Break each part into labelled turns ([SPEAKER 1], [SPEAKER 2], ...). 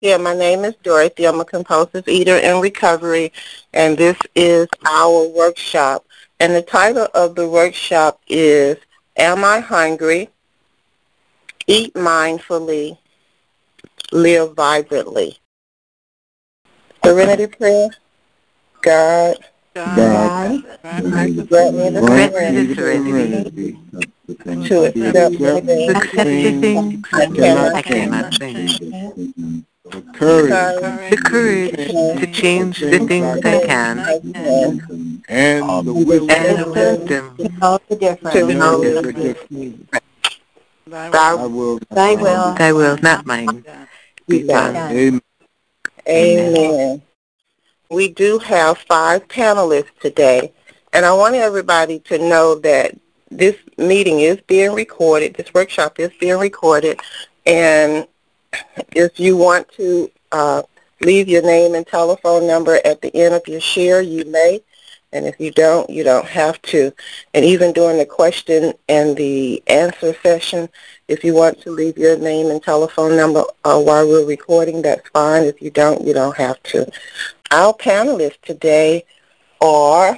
[SPEAKER 1] Yeah, my name is Dorothy. I'm a compulsive eater in recovery, and this is our workshop. And the title of the workshop is Am I Hungry? Eat Mindfully, Live Vibrantly. Serenity Prayer. God,
[SPEAKER 2] God,
[SPEAKER 3] God,
[SPEAKER 2] grant me the
[SPEAKER 1] grant me the
[SPEAKER 2] serenity
[SPEAKER 3] grant
[SPEAKER 4] Grant me
[SPEAKER 3] me
[SPEAKER 4] the
[SPEAKER 1] serenity
[SPEAKER 3] the
[SPEAKER 4] serenity
[SPEAKER 3] serenity
[SPEAKER 1] to
[SPEAKER 2] to
[SPEAKER 1] accept the
[SPEAKER 3] to
[SPEAKER 4] to
[SPEAKER 1] things
[SPEAKER 4] accept the
[SPEAKER 3] accept
[SPEAKER 2] accept
[SPEAKER 4] things
[SPEAKER 2] the
[SPEAKER 1] I
[SPEAKER 3] things
[SPEAKER 2] things
[SPEAKER 4] that
[SPEAKER 1] cannot
[SPEAKER 4] I
[SPEAKER 3] I
[SPEAKER 1] change.
[SPEAKER 4] cannot
[SPEAKER 2] I
[SPEAKER 3] cannot
[SPEAKER 4] change,
[SPEAKER 2] cannot
[SPEAKER 3] change.
[SPEAKER 2] change,
[SPEAKER 3] The
[SPEAKER 1] The
[SPEAKER 3] courage
[SPEAKER 1] courage
[SPEAKER 4] the
[SPEAKER 2] courage
[SPEAKER 3] to
[SPEAKER 2] to
[SPEAKER 4] courage
[SPEAKER 1] to
[SPEAKER 4] to
[SPEAKER 3] change
[SPEAKER 2] change
[SPEAKER 3] the
[SPEAKER 4] change
[SPEAKER 2] the
[SPEAKER 4] the
[SPEAKER 3] things
[SPEAKER 4] things
[SPEAKER 3] I
[SPEAKER 4] I
[SPEAKER 2] things
[SPEAKER 1] change
[SPEAKER 3] can,
[SPEAKER 4] can,
[SPEAKER 2] I
[SPEAKER 1] I
[SPEAKER 2] can,
[SPEAKER 1] can,
[SPEAKER 3] and the
[SPEAKER 4] and the
[SPEAKER 3] wisdom
[SPEAKER 4] wisdom
[SPEAKER 3] to
[SPEAKER 2] wisdom
[SPEAKER 3] know
[SPEAKER 1] to
[SPEAKER 4] to know
[SPEAKER 3] the
[SPEAKER 4] the
[SPEAKER 2] to
[SPEAKER 4] difference.
[SPEAKER 2] know
[SPEAKER 3] difference.
[SPEAKER 2] thy
[SPEAKER 1] thy
[SPEAKER 3] I
[SPEAKER 2] will,
[SPEAKER 3] will not
[SPEAKER 1] thy
[SPEAKER 3] mind
[SPEAKER 1] will
[SPEAKER 3] it.
[SPEAKER 4] Thy will,
[SPEAKER 2] mine,
[SPEAKER 4] not mine,
[SPEAKER 2] done.
[SPEAKER 1] be
[SPEAKER 4] be
[SPEAKER 1] done.
[SPEAKER 4] done.
[SPEAKER 3] Amen.
[SPEAKER 4] Amen.
[SPEAKER 1] Amen. We do have 5 panelists today, and I want everybody to know that this meeting is being recorded. This workshop is being recorded, and if you want to leave your name and telephone number at the end of your share, you may. And if you don't have to. And even during the question and the answer session, if you want to leave your name and telephone number while we're recording, that's fine. If you don't have to. Our panelists today are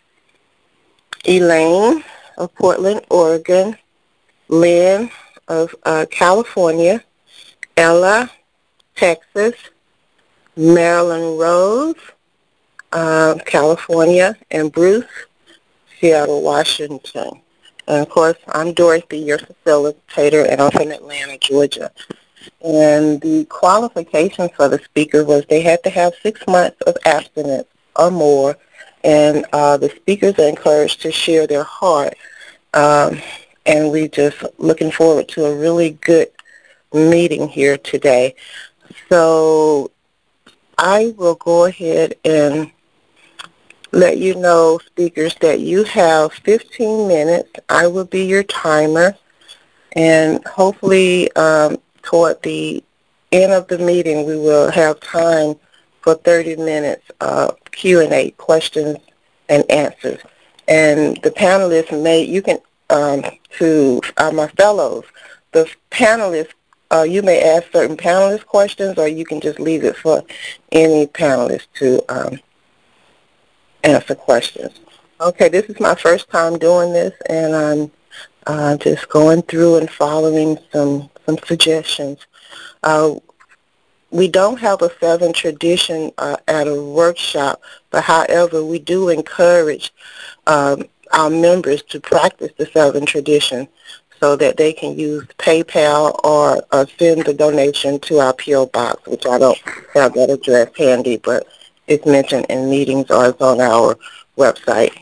[SPEAKER 1] Elaine of Portland, Oregon, Lynn of California, Ella, Texas, Marilyn Rose, California, and Bruce, Seattle, Washington. And of course, I'm Dorothy, your facilitator, and I'm from Atlanta, Georgia. And the qualifications for the speaker was they had to have 6 months of abstinence or more, and the speakers are encouraged to share their heart. Um, and we just looking forward to a really good meeting here today. So I will go ahead and let you know, speakers, that you have 15 minutes. I will be your timer, and hopefully toward the end of the meeting we will have time for 30 minutes Q&A, questions and answers. And the panelists you can, to my fellows, the panelists, you may ask certain panelist questions, or you can just leave it for any panelist to answer questions. Okay, this is my first time doing this, and I'm just going through and following some suggestions. Uh, we don't have a Southern tradition at a workshop, but however, we do encourage our members to practice the Southern tradition so that they can use PayPal or send the donation to our P.O. Box, which I don't have that address handy, but it's mentioned in meetings or it's on our website.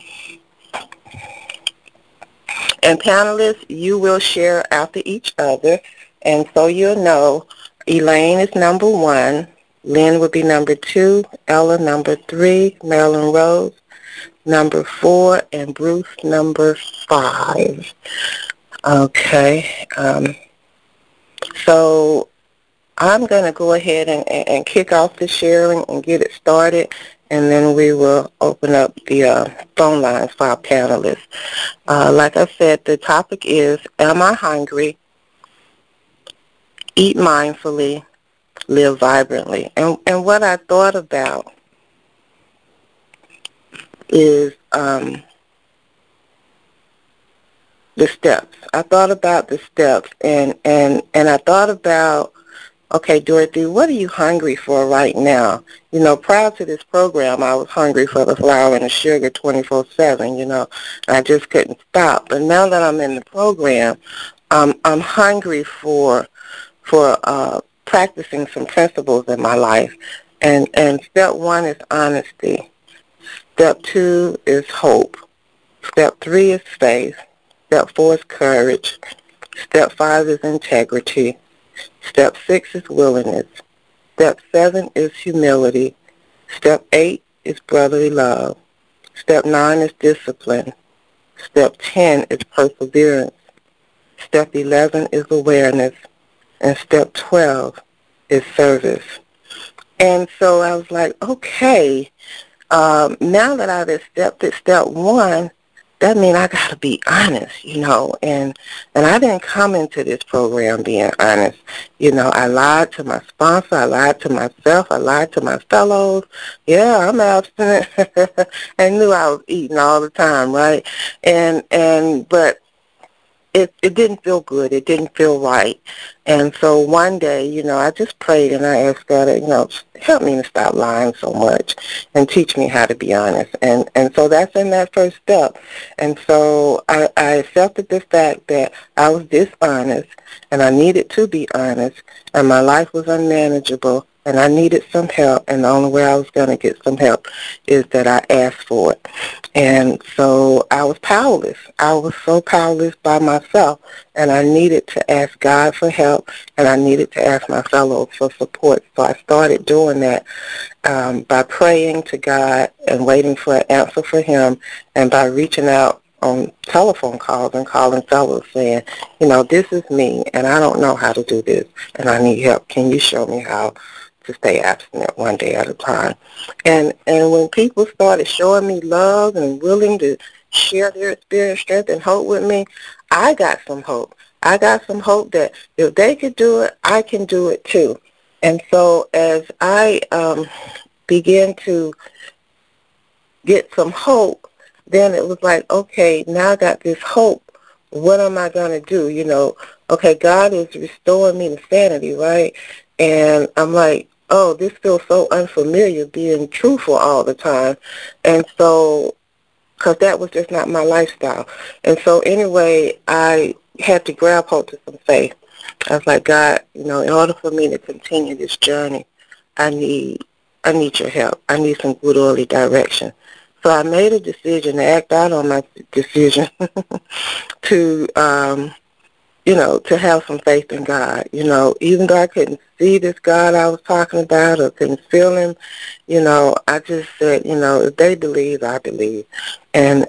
[SPEAKER 1] And panelists, you will share after each other, and so you'll know Elaine is number 1, Lynn would be number 2, Ella number 3, Marilyn Rose number 4, and Bruce number 5. Okay, so I'm going to go ahead and kick off the sharing and get it started, and then we will open up the phone lines for our panelists. Like I said, the topic is, Am I Hungry? Eat Mindfully, Live Vibrantly. And what I thought about is the steps. I thought about the steps, and I thought about, okay, Dorothy, what are you hungry for right now? You know, prior to this program, I was hungry for the flour and the sugar 24/7, you know. I just couldn't stop. But now that I'm in the program, I'm hungry for practicing some principles in my life. And step 1 is honesty. Step 2 is hope. Step 3 is faith. Step 4 is courage. Step 5 is integrity. Step 6 is willingness. Step 7 is humility. Step 8 is brotherly love. Step 9 is discipline. Step 10 is perseverance. Step 11 is awareness. And step 12 is service. And so I was like, okay, now that I've accepted step 1, that means I got to be honest, and I didn't come into this program being honest. I lied to my sponsor, I lied to myself, I lied to my fellows. Yeah, I'm abstinent. I knew I was eating all the time, right? But it didn't feel good. It didn't feel right. And so one day, I just prayed and I asked God, help me to stop lying so much and teach me how to be honest. And so that's in that first step. And so I accepted the fact that I was dishonest and I needed to be honest, and my life was unmanageable and I needed some help, and the only way I was going to get some help is that I asked for it. And so I was powerless. I was so powerless by myself, and I needed to ask God for help, and I needed to ask my fellows for support. So I started doing that by praying to God and waiting for an answer for him, and by reaching out on telephone calls and calling fellows saying, this is me, and I don't know how to do this, and I need help. Can you show me how to stay abstinent one day at a time? And when people started showing me love and willing to share their experience, strength, and hope with me, I got some hope. I got some hope that if they could do it, I can do it too. And so as I began to get some hope, then it was like, okay, now I got this hope. What am I going to do? Okay, God is restoring me to sanity, right? And I'm like, oh, this feels so unfamiliar, being truthful all the time. And so, because that was just not my lifestyle. And so anyway, I had to grab hold to some faith. I was like, God, in order for me to continue this journey, I need your help. I need some good early direction. So I made a decision to act out on my decision to, to have some faith in God. Even though I couldn't see this God I was talking about or couldn't feel him, I just said, if they believe, I believe. And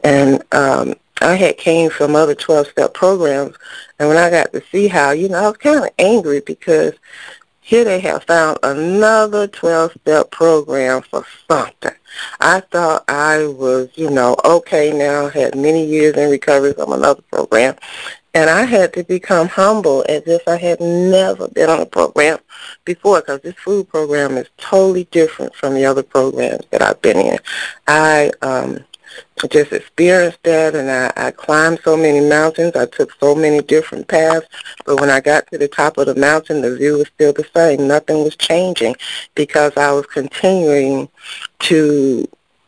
[SPEAKER 1] I had came from other 12-step programs, and when I got to see how, I was kind of angry because here they have found another 12-step program for something. I thought I was, okay now, had many years in recovery from another program, and I had to become humble as if I had never been on a program before, because this food program is totally different from the other programs that I've been in. I just experienced that, and I climbed so many mountains. I took so many different paths, but when I got to the top of the mountain, the view was still the same. Nothing was changing because I was continuing to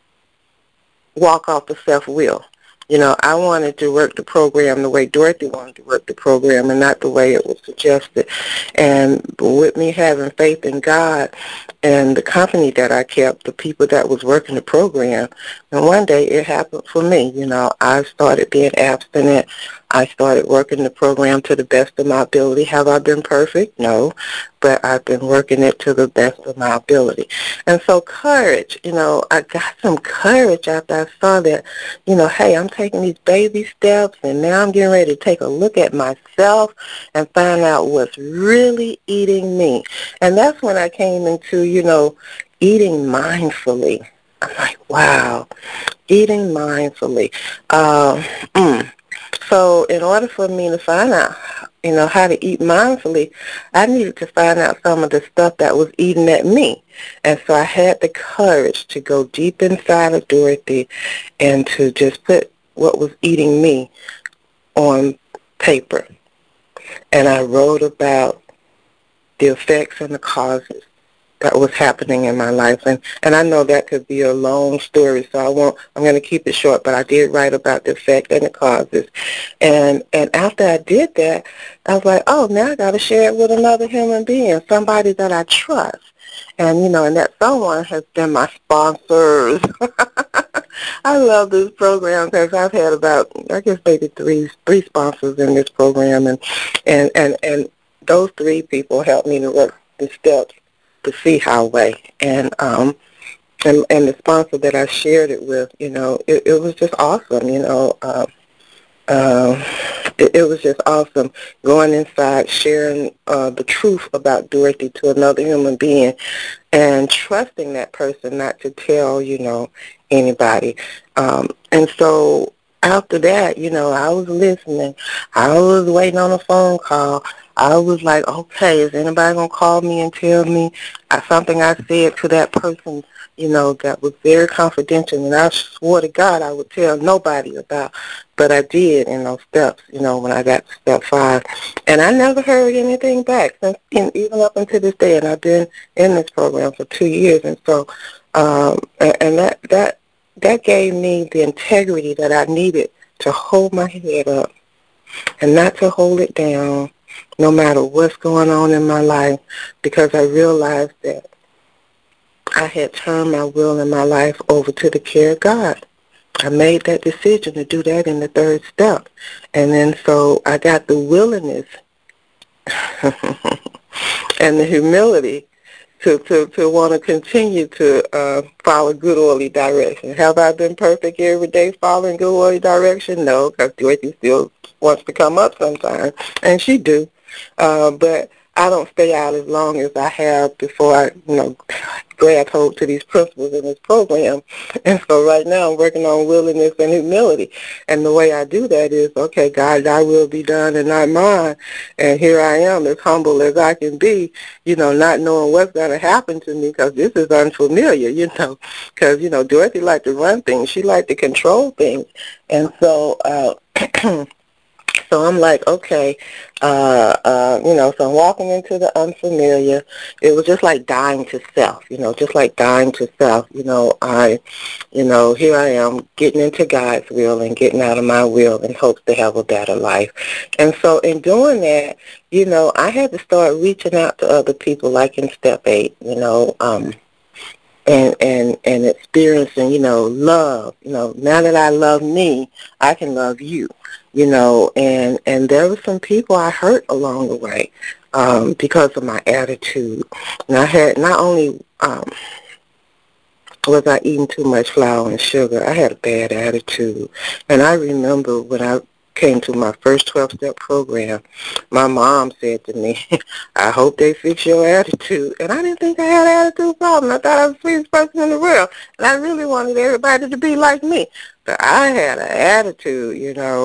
[SPEAKER 1] walk off the self-will. I wanted to work the program the way Dorothy wanted to work the program and not the way it was suggested. And with me having faith in God and the company that I kept, the people that was working the program, and one day it happened for me. I started being abstinent. I started working the program to the best of my ability. Have I been perfect? No, but I've been working it to the best of my ability. And so courage, I got some courage after I saw that, hey, I'm taking these baby steps, and now I'm getting ready to take a look at myself and find out what's really eating me. And that's when I came into, eating mindfully. I'm like, wow, eating mindfully. So in order for me to find out, how to eat mindfully, I needed to find out some of the stuff that was eating at me. And so I had the courage to go deep inside of Dorothy and to just put what was eating me on paper. And I wrote about the effects and the causes that was happening in my life. And I know that could be a long story, so I'm going to keep it short, but I did write about the effect and the causes. And after I did that, I was like, oh, now I got to share it with another human being, somebody that I trust. And, and that someone has been my sponsors. I love this program because I've had about, I guess, maybe three sponsors in this program, and those three people helped me to work the steps the See How way, and the sponsor that I shared it with, it was just awesome. It was just awesome going inside, sharing the truth about Dorothy to another human being, and trusting that person not to tell, anybody. And so after that, I was listening. I was waiting on a phone call. I was like, okay, is anybody going to call me and tell me something I said to that person, that was very confidential, and I swore to God I would tell nobody about, but I did in those steps, when I got to step 5. And I never heard anything back since, even up until this day, and I've been in this program for 2 years, and so, and that gave me the integrity that I needed to hold my head up and not to hold it down no matter what's going on in my life, because I realized that I had turned my will and my life over to the care of God. I made that decision to do that in the 3rd step. And then so I got the willingness and the humility to want to continue to follow good oily direction. Have I been perfect every day following good oily direction? No, because Dorothy still wants to come up sometimes, and she do. But I don't stay out as long as I have before I, grab hold to these principles in this program. And so right now I'm working on willingness and humility. And the way I do that is, okay, God, thy will be done and not mine. And here I am, as humble as I can be, not knowing what's going to happen to me, because this is unfamiliar, because, Dorothy liked to run things. She liked to control things. And so, so I'm like, okay, so I'm walking into the unfamiliar. It was just like dying to self, just like dying to self. Here I am getting into God's will and getting out of my will in hopes to have a better life. And so in doing that, I had to start reaching out to other people, like in step 8, and experiencing, love. Now that I love me, I can love you, and there were some people I hurt along the way because of my attitude. And I had not only was I eating too much flour and sugar, I had a bad attitude. And I remember when I came to my first 12-step program, my mom said to me, I hope they fix your attitude. And I didn't think I had an attitude problem. I thought I was the sweetest person in the world. And I really wanted everybody to be like me. But I had an attitude,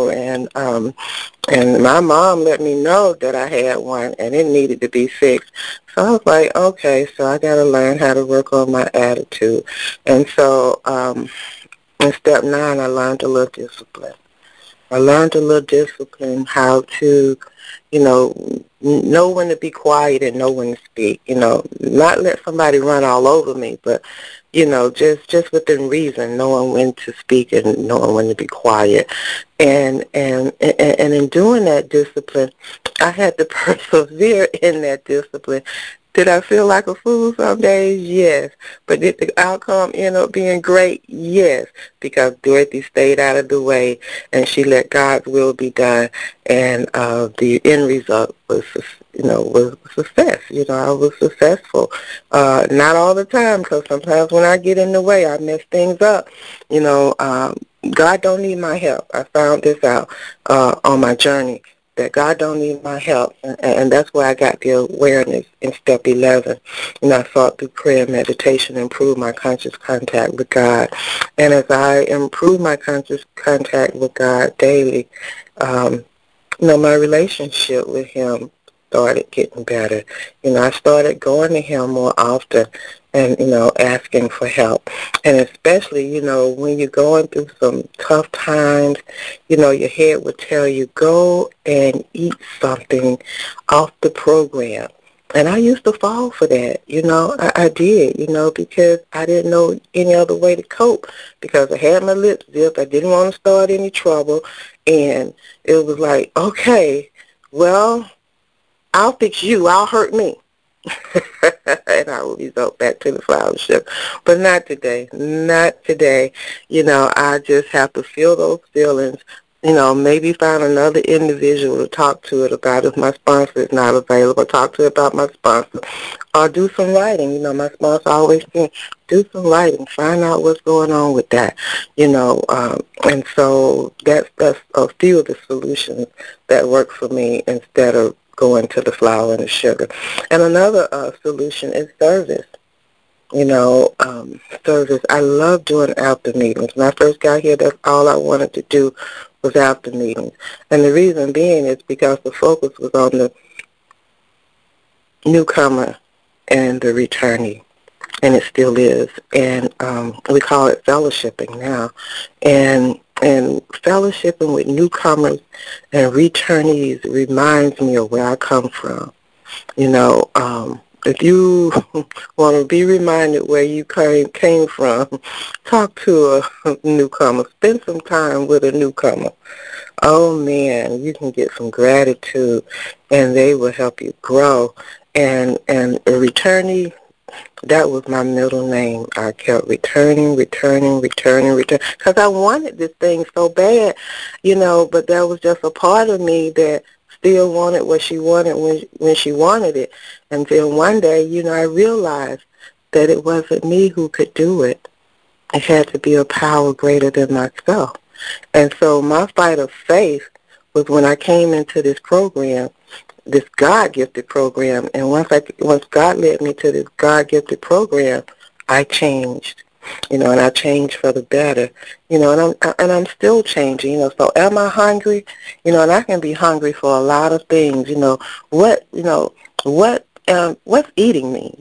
[SPEAKER 1] and my mom let me know that I had one and it needed to be fixed. So I was like, okay, so I got to learn how to work on my attitude. And so in step 9, I learned a little discipline. I learned a little discipline, how to, know when to be quiet and know when to speak. Not let somebody run all over me, but, just within reason, knowing when to speak and knowing when to be quiet. And in doing that discipline, I had to persevere in that discipline. Did I feel like a fool some days? Yes. But did the outcome end up being great? Yes. Because Dorothy stayed out of the way and she let God's will be done. And the end result was, was success. I was successful. Not all the time, because sometimes when I get in the way, I mess things up. God don't need my help. I found this out on my journey, that God don't need my help, and that's where I got the awareness in step 11. I sought through prayer and meditation to improve my conscious contact with God. And as I improve my conscious contact with God daily, my relationship with Him started getting better. I started going to Him more often and, asking for help. And especially, when you're going through some tough times, your head would tell you, go and eat something off the program. And I used to fall for that, I did, because I didn't know any other way to cope, because I had my lips zipped. I didn't want to start any trouble. And it was like, okay, well, I'll fix you. I'll hurt me. And I will result back to the fellowship. But not today. Not today. I just have to feel those feelings. Maybe find another individual to talk to it about if my sponsor is not available. Talk to it about my sponsor. Or do some writing. My sponsor always says, do some writing. Find out what's going on with that. And so that's a few of the solutions that work for me instead of going to the flour and the sugar. And another solution is service. service. I love doing after meetings. When I first got here, that's all I wanted to do was after meetings. And the reason being is because the focus was on the newcomer and the returnee, and it still is. And we call it fellowshipping now. And fellowshipping with newcomers and returnees reminds me of where I come from. If you want to be reminded where you came from, talk to a newcomer. Spend some time with a newcomer. Oh, man, you can get some gratitude, and they will help you grow. And a returnee, that was my middle name. I kept returning, because I wanted this thing so bad, but that was just a part of me that still wanted what she wanted when she wanted it. Until one day, I realized that it wasn't me who could do it. It had to be a power greater than myself. And so my fight of faith was when I came into this program, this God-gifted program, and once God led me to this God-gifted program, I changed, and I changed for the better, and I'm still changing, So am I hungry? And I can be hungry for a lot of things, what's eating me?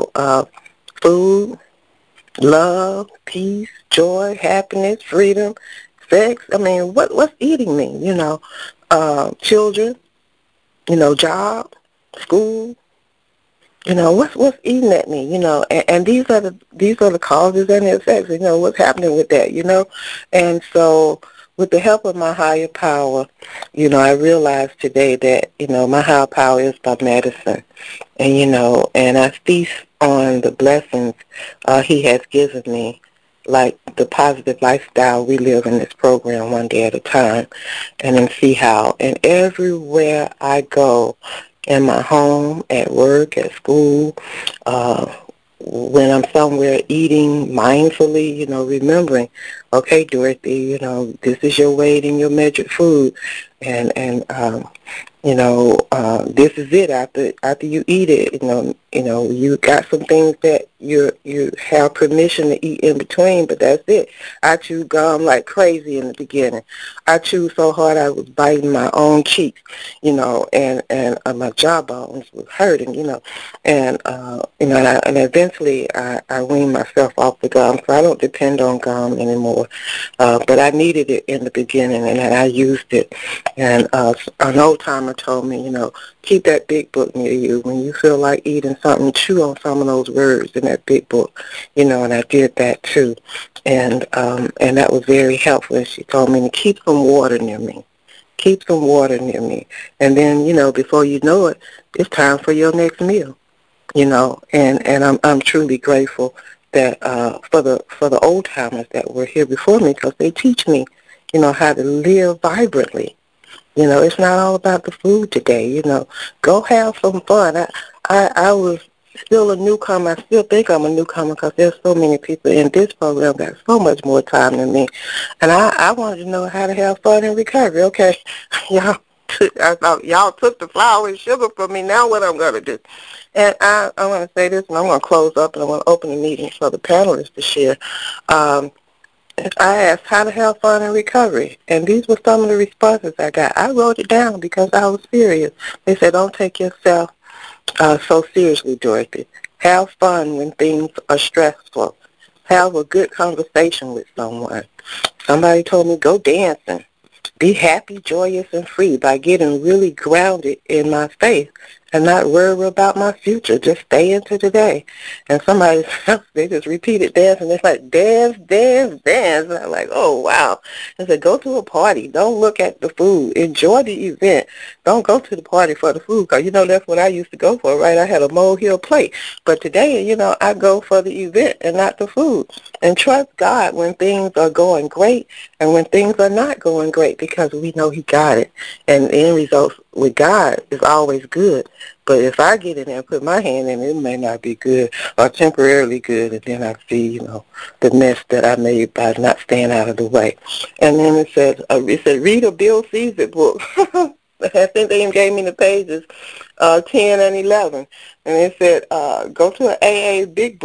[SPEAKER 1] Food, love, peace, joy, happiness, freedom, sex. I mean, what's eating me? Children, job, school, what's eating at me, and these are the causes and the effects, what's happening with that, and so with the help of my higher power, I realized today that, my higher power is my medicine, and I feast on the blessings he has given me, like the positive lifestyle we live in this program one day at a time, and then see how. And everywhere I go, in my home, at work, at school, when I'm somewhere eating mindfully, remembering, okay, Dorothy, this is your weight and your measured food, and this is it after you eat it. You got some things that you have permission to eat in between, but that's it. I chewed gum like crazy in the beginning. I chewed so hard I was biting my own cheeks, and my jawbones was hurting, and eventually I weaned myself off the gum, so I don't depend on gum anymore. But I needed it in the beginning, and I used it. And an old timer told me, keep that big book near you. When you feel like eating something, chew on some of those words in that big book, and I did that too. And that was very helpful. And she told me to keep some water near me. Keep some water near me. And then, before you know it, it's time for your next meal. And I'm truly grateful that for the old timers that were here before me, because they teach me, how to live vibrantly. It's not all about the food today. Go have some fun. I was still a newcomer. I still think I'm a newcomer because there's so many people in this program that have so much more time than me. And I wanted to know how to have fun in recovery. Okay, I thought y'all took the flour and sugar from me. Now what I'm going to do? And I want to say this, and I'm going to close up, and I'm going to open the meeting for the panelists to share. I asked how to have fun in recovery, and these were some of the responses I got. I wrote it down because I was serious. They said, don't take yourself so seriously, Dorothy. Have fun when things are stressful. Have a good conversation with someone. Somebody told me, go dancing. Be happy, joyous, and free by getting really grounded in my faith and not worry about my future. Just stay into today. And somebody else, they just repeated dance, and it's like, dance, dance, dance. And I'm like, oh, wow. I said, go to a party. Don't look at the food. Enjoy the event. Don't go to the party for the food, because, that's what I used to go for, right? I had a molehill plate. But today, I go for the event and not the food. And trust God when things are going great and when things are not going great, because we know he got it. And the end result with God is always good. But if I get in there and put my hand in it, it may not be good or temporarily good, and then I see, the mess that I made by not staying out of the way. And then it said read a Bill Caesar book. I think they even gave me the pages 10 and 11. And it said, go to an AA Big Book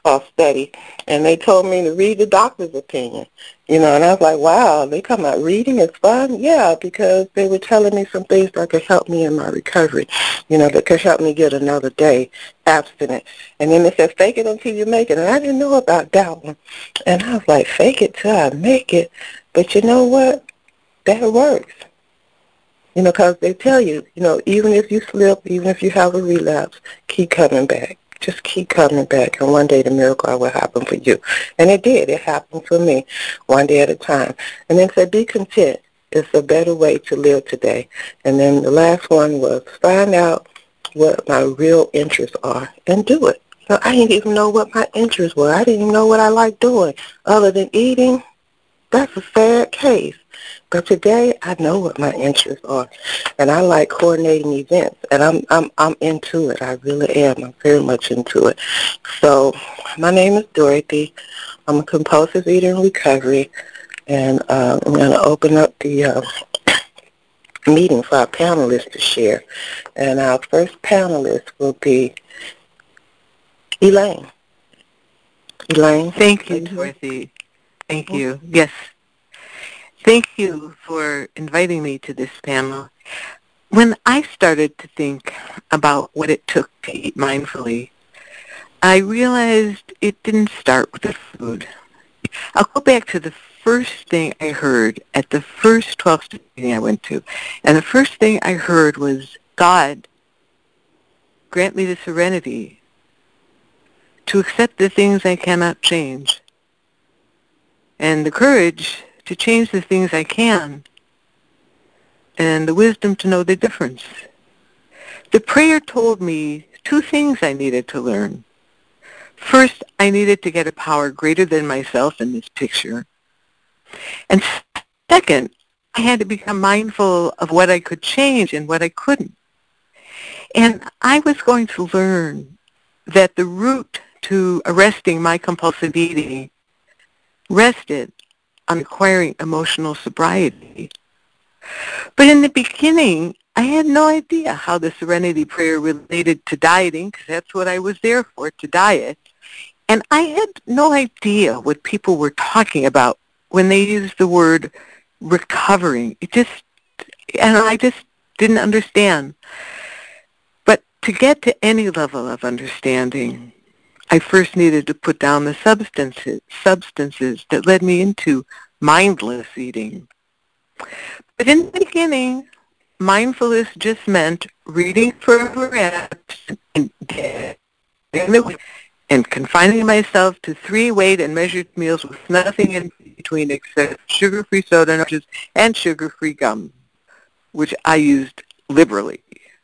[SPEAKER 1] study, and they told me to read the doctor's opinion. And I was like, wow, they talking about reading is fun? Yeah, because they were telling me some things that could help me in my recovery, that could help me get another day abstinent. And then they said, fake it until you make it. And I didn't know about that one. And I was like, fake it till I make it. But you know what? That works. Because they tell you, even if you slip, even if you have a relapse, keep coming back. Just keep coming back, and one day the miracle will happen for you. And it did. It happened for me, one day at a time. And then said, be content. It's a better way to live today. And then the last one was find out what my real interests are and do it. So I didn't even know what my interests were. I didn't even know what I liked doing other than eating. That's a sad case. But today I know what my interests are, and I like coordinating events, and I'm into it. I really am. I'm very much into it. So my name is Dorothy. I'm a compulsive eater in recovery, and I'm going to open up the meeting for our panelists to share. And our first panelist will be Elaine. Elaine?
[SPEAKER 2] Thank you, Dorothy. Thank you. Yes. Thank you for inviting me to this panel. When I started to think about what it took to eat mindfully, I realized it didn't start with the food. I'll go back to the first thing I heard at the first 12-step meeting I went to. And the first thing I heard was, God, grant me the serenity to accept the things I cannot change, and the courage to change the things I can, and the wisdom to know the difference. The prayer told me two things I needed to learn. First, I needed to get a power greater than myself in this picture. And second, I had to become mindful of what I could change and what I couldn't. And I was going to learn that the route to arresting my compulsive eating rested on acquiring emotional sobriety. But in the beginning, I had no idea how the Serenity Prayer related to dieting, because that's what I was there for, to diet. And I had no idea what people were talking about when they used the word recovering. And I just didn't understand. But to get to any level of understanding, I first needed to put down the substances that led me into mindless eating. But in the beginning, mindfulness just meant reading for apps and confining myself to 3 weighed and measured meals with nothing in between except sugar-free soda and sugar-free gum, which I used liberally.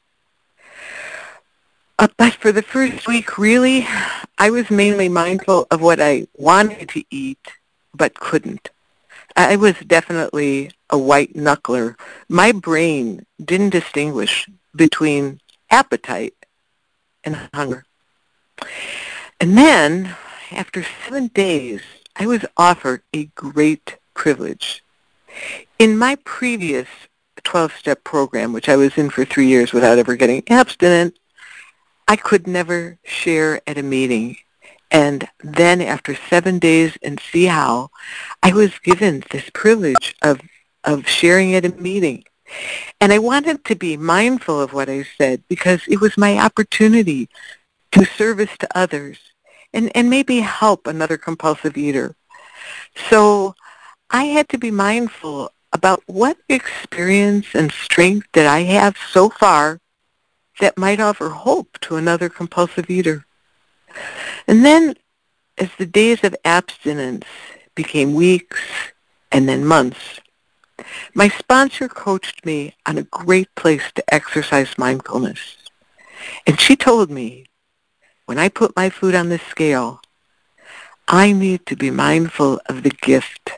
[SPEAKER 2] But for the first week, really, I was mainly mindful of what I wanted to eat but couldn't. I was definitely a white knuckler. My brain didn't distinguish between appetite and hunger. And then, after 7 days, I was offered a great privilege. In my previous 12-step program, which I was in for 3 years without ever getting abstinent, I could never share at a meeting. And then after 7 days in Seattle, I was given this privilege of sharing at a meeting. And I wanted to be mindful of what I said because it was my opportunity to service to others and maybe help another compulsive eater. So I had to be mindful about what experience and strength that I have so far that might offer hope to another compulsive eater. And then as the days of abstinence became weeks and then months, my sponsor coached me on a great place to exercise mindfulness. And she told me, when I put my food on the scale, I need to be mindful of the gift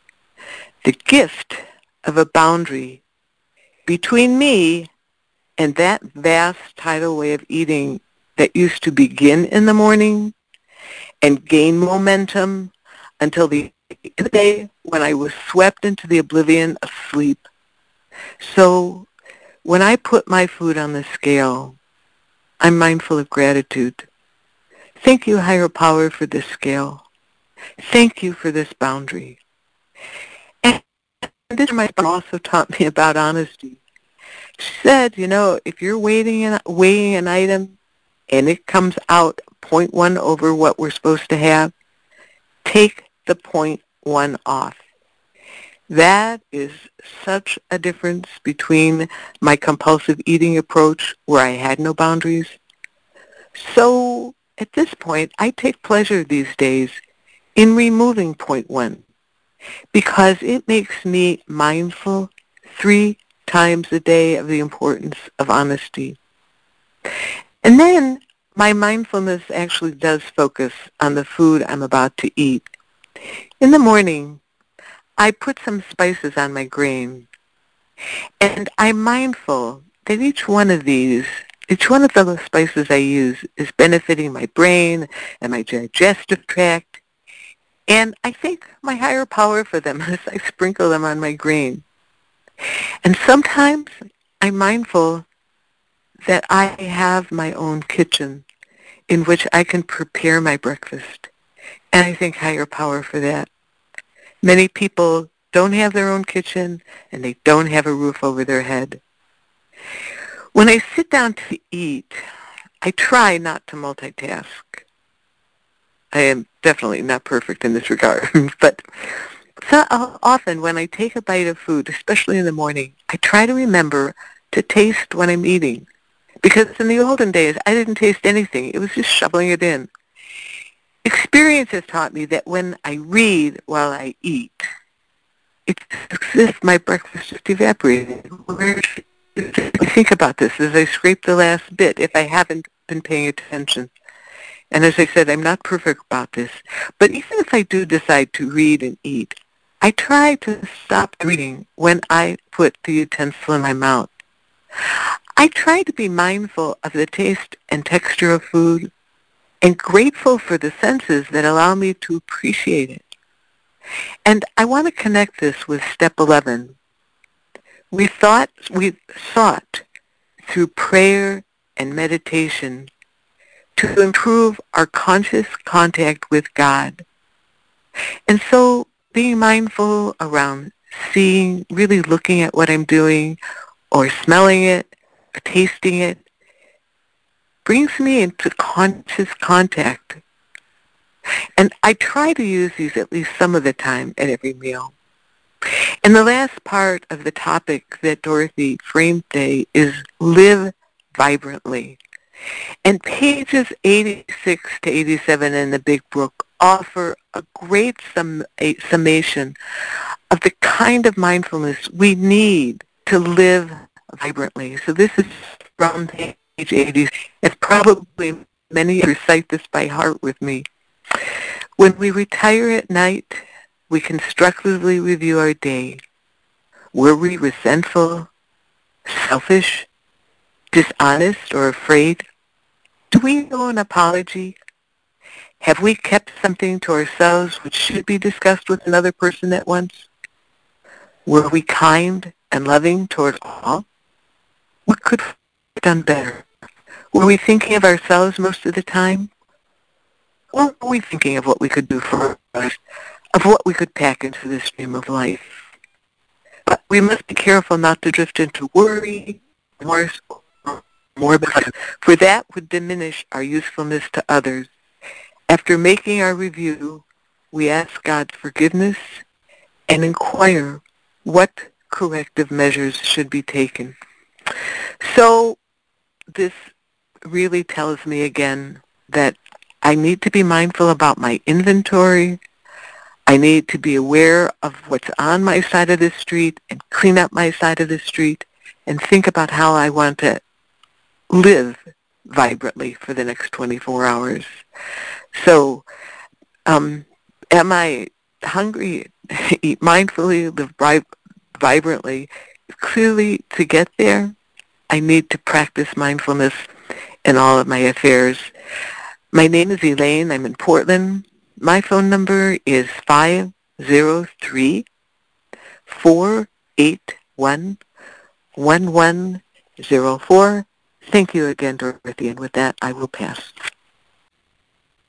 [SPEAKER 2] of a boundary between me and that vast tidal way of eating that used to begin in the morning and gain momentum until the end of the day when I was swept into the oblivion of sleep. So when I put my food on the scale, I'm mindful of gratitude. Thank you, higher power, for this scale. Thank you for this boundary. And this my mother also taught me about honesty. She said, if you're weighing an item and it comes out point 0.1 over what we're supposed to have, take the point 0.1 off. That is such a difference between my compulsive eating approach, where I had no boundaries. So at this point, I take pleasure these days in removing point 0.1 because it makes me mindful 3 times a day of the importance of honesty. And then my mindfulness actually does focus on the food I'm about to eat. In the morning, I put some spices on my grain, and I'm mindful that each one of the spices I use is benefiting my brain and my digestive tract, and I thank my higher power for them as I sprinkle them on my grain. And sometimes I'm mindful that I have my own kitchen in which I can prepare my breakfast, and I thank higher power for that. Many people don't have their own kitchen, and they don't have a roof over their head. When I sit down to eat, I try not to multitask. I am definitely not perfect in this regard, but so often when I take a bite of food, especially in the morning, I try to remember to taste what I'm eating. Because in the olden days, I didn't taste anything. It was just shoveling it in. Experience has taught me that when I read while I eat, it's as if my breakfast just evaporated. I think about this as I scrape the last bit if I haven't been paying attention. And as I said, I'm not perfect about this. But even if I do decide to read and eat, I try to stop reading when I put the utensil in my mouth. I try to be mindful of the taste and texture of food and grateful for the senses that allow me to appreciate it. And I want to connect this with step 11. We sought through prayer and meditation to improve our conscious contact with God. And so being mindful around seeing, really looking at what I'm doing, or smelling it, or tasting it, brings me into conscious contact. And I try to use these at least some of the time at every meal. And the last part of the topic that Dorothy framed today is live vibrantly. And pages 86 to 87 in the Big Book offer a great summation of the kind of mindfulness we need to live vibrantly. So this is from page 80. It's probably many recite this by heart with me. When we retire at night, we constructively review our day. Were we resentful, selfish, dishonest, or afraid? Do we owe an apology? Have we kept something to ourselves which should be discussed with another person at once? Were we kind and loving toward all? What could we have done better? Were we thinking of ourselves most of the time? Or were we thinking of what we could do for others, of what we could pack into the stream of life? But we must be careful not to drift into worry, remorse, or morbid, for that would diminish our usefulness to others. After making our review, we ask God's forgiveness and inquire what corrective measures should be taken. So this really tells me again that I need to be mindful about my inventory. I need to be aware of what's on my side of the street and clean up my side of the street and think about how I want to live vibrantly for the next 24 hours. So, am I hungry? Eat mindfully, live vibrantly. Clearly, to get there, I need to practice mindfulness in all of my affairs. My name is Elaine. I'm in Portland. My phone number is 503-481-1104. Thank you again, Dorothy, and with that, I will pass.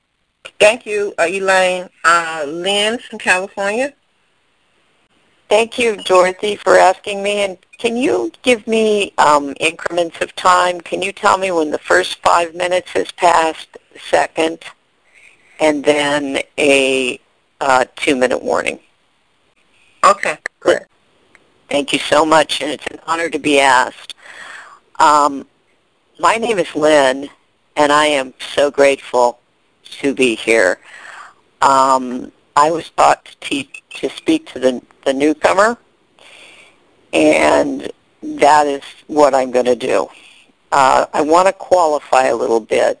[SPEAKER 1] Thank you, Elaine. Lynn from California.
[SPEAKER 4] Thank you, Dorothy, for asking me. And can you give me increments of time? Can you tell me when the first 5 minutes has passed, the second, and then a 2-minute warning?
[SPEAKER 1] Okay, great.
[SPEAKER 4] Thank you so much, and it's an honor to be asked. My name is Lynn, and I am so grateful to be here. I was taught to speak to the newcomer, and that is what I'm going to do. I want to qualify a little bit.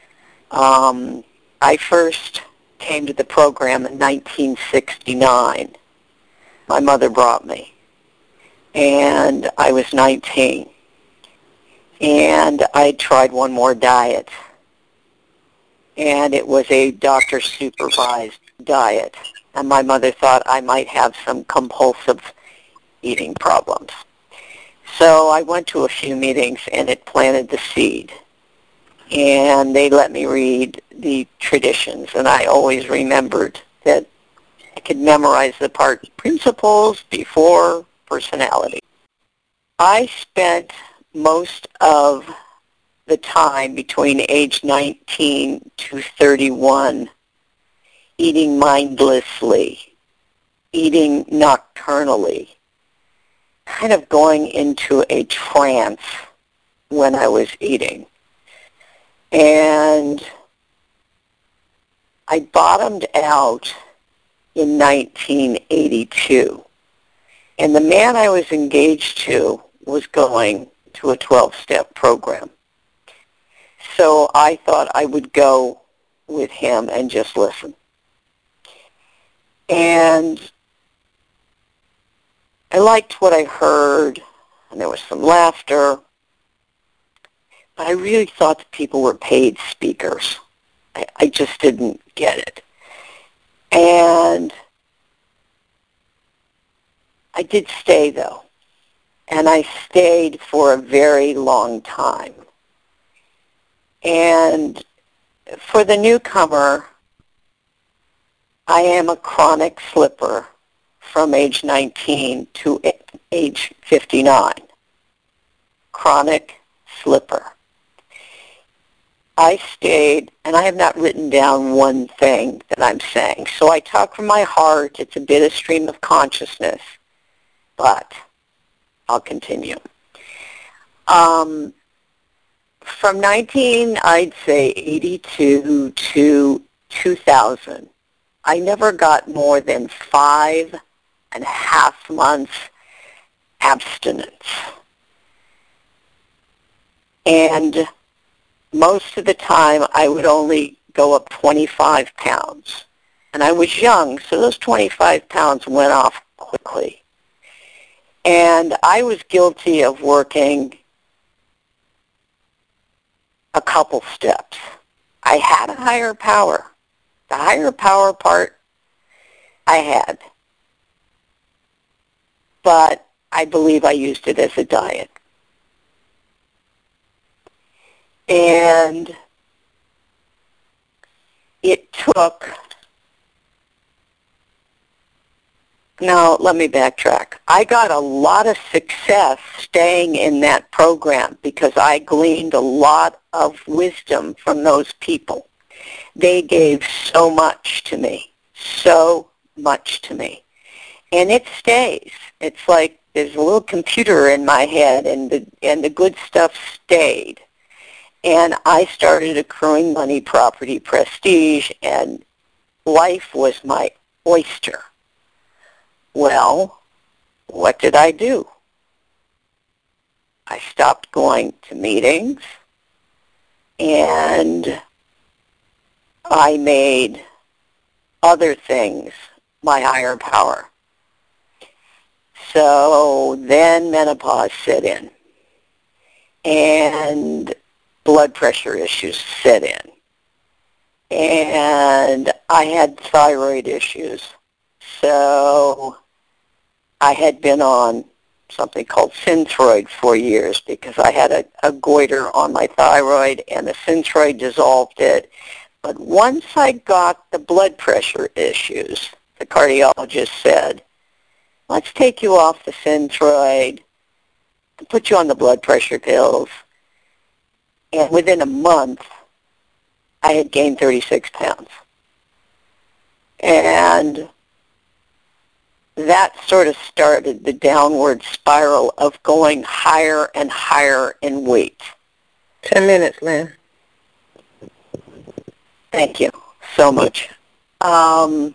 [SPEAKER 4] I first came to the program in 1969. My mother brought me, and I was 19. And I tried one more diet, and it was a doctor-supervised diet. And my mother thought I might have some compulsive eating problems. So I went to a few meetings, and it planted the seed. And they let me read the traditions, and I always remembered that I could memorize the part principles before personality. I spent most of the time between age 19 to 31 eating mindlessly, eating nocturnally, kind of going into a trance when I was eating. And I bottomed out in 1982. And the man I was engaged to was going to a 12-step program. So I thought I would go with him and just listen. And I liked what I heard, and there was some laughter, but I really thought that people were paid speakers. I just didn't get it. And I did stay, though, and I stayed for a very long time. And for the newcomer, I am a chronic slipper from age 19 to age 59. Chronic slipper. I stayed, and I have not written down one thing that I'm saying. So I talk from my heart. It's a bit of stream of consciousness, but I'll continue. From I'd say 82 to 2000, I never got more than 5.5 months abstinence. And most of the time, I would only go up 25 pounds. And I was young, so those 25 pounds went off quickly. And I was guilty of working a couple steps. I had a higher power. The higher power part I had. But I believe I used it as a diet. And it took, now let me backtrack. I got a lot of success staying in that program because I gleaned a lot of wisdom from those people. They gave so much to me, so much to me. And it stays. It's like there's a little computer in my head, and the good stuff stayed. And I started accruing money, property, prestige, and life was my oyster. Well, what did I do? I stopped going to meetings, and I made other things my higher power. So then menopause set in, and blood pressure issues set in, and I had thyroid issues. So I had been on something called Synthroid for years because I had a goiter on my thyroid, and the Synthroid dissolved it, But once I got the blood pressure issues, the cardiologist said, let's take you off the Synthroid and put you on the blood pressure pills. And within a month, I had gained 36 pounds. And that sort of started the downward spiral of going higher and higher in weight.
[SPEAKER 1] 10 minutes, Lynn.
[SPEAKER 4] Thank you so much. I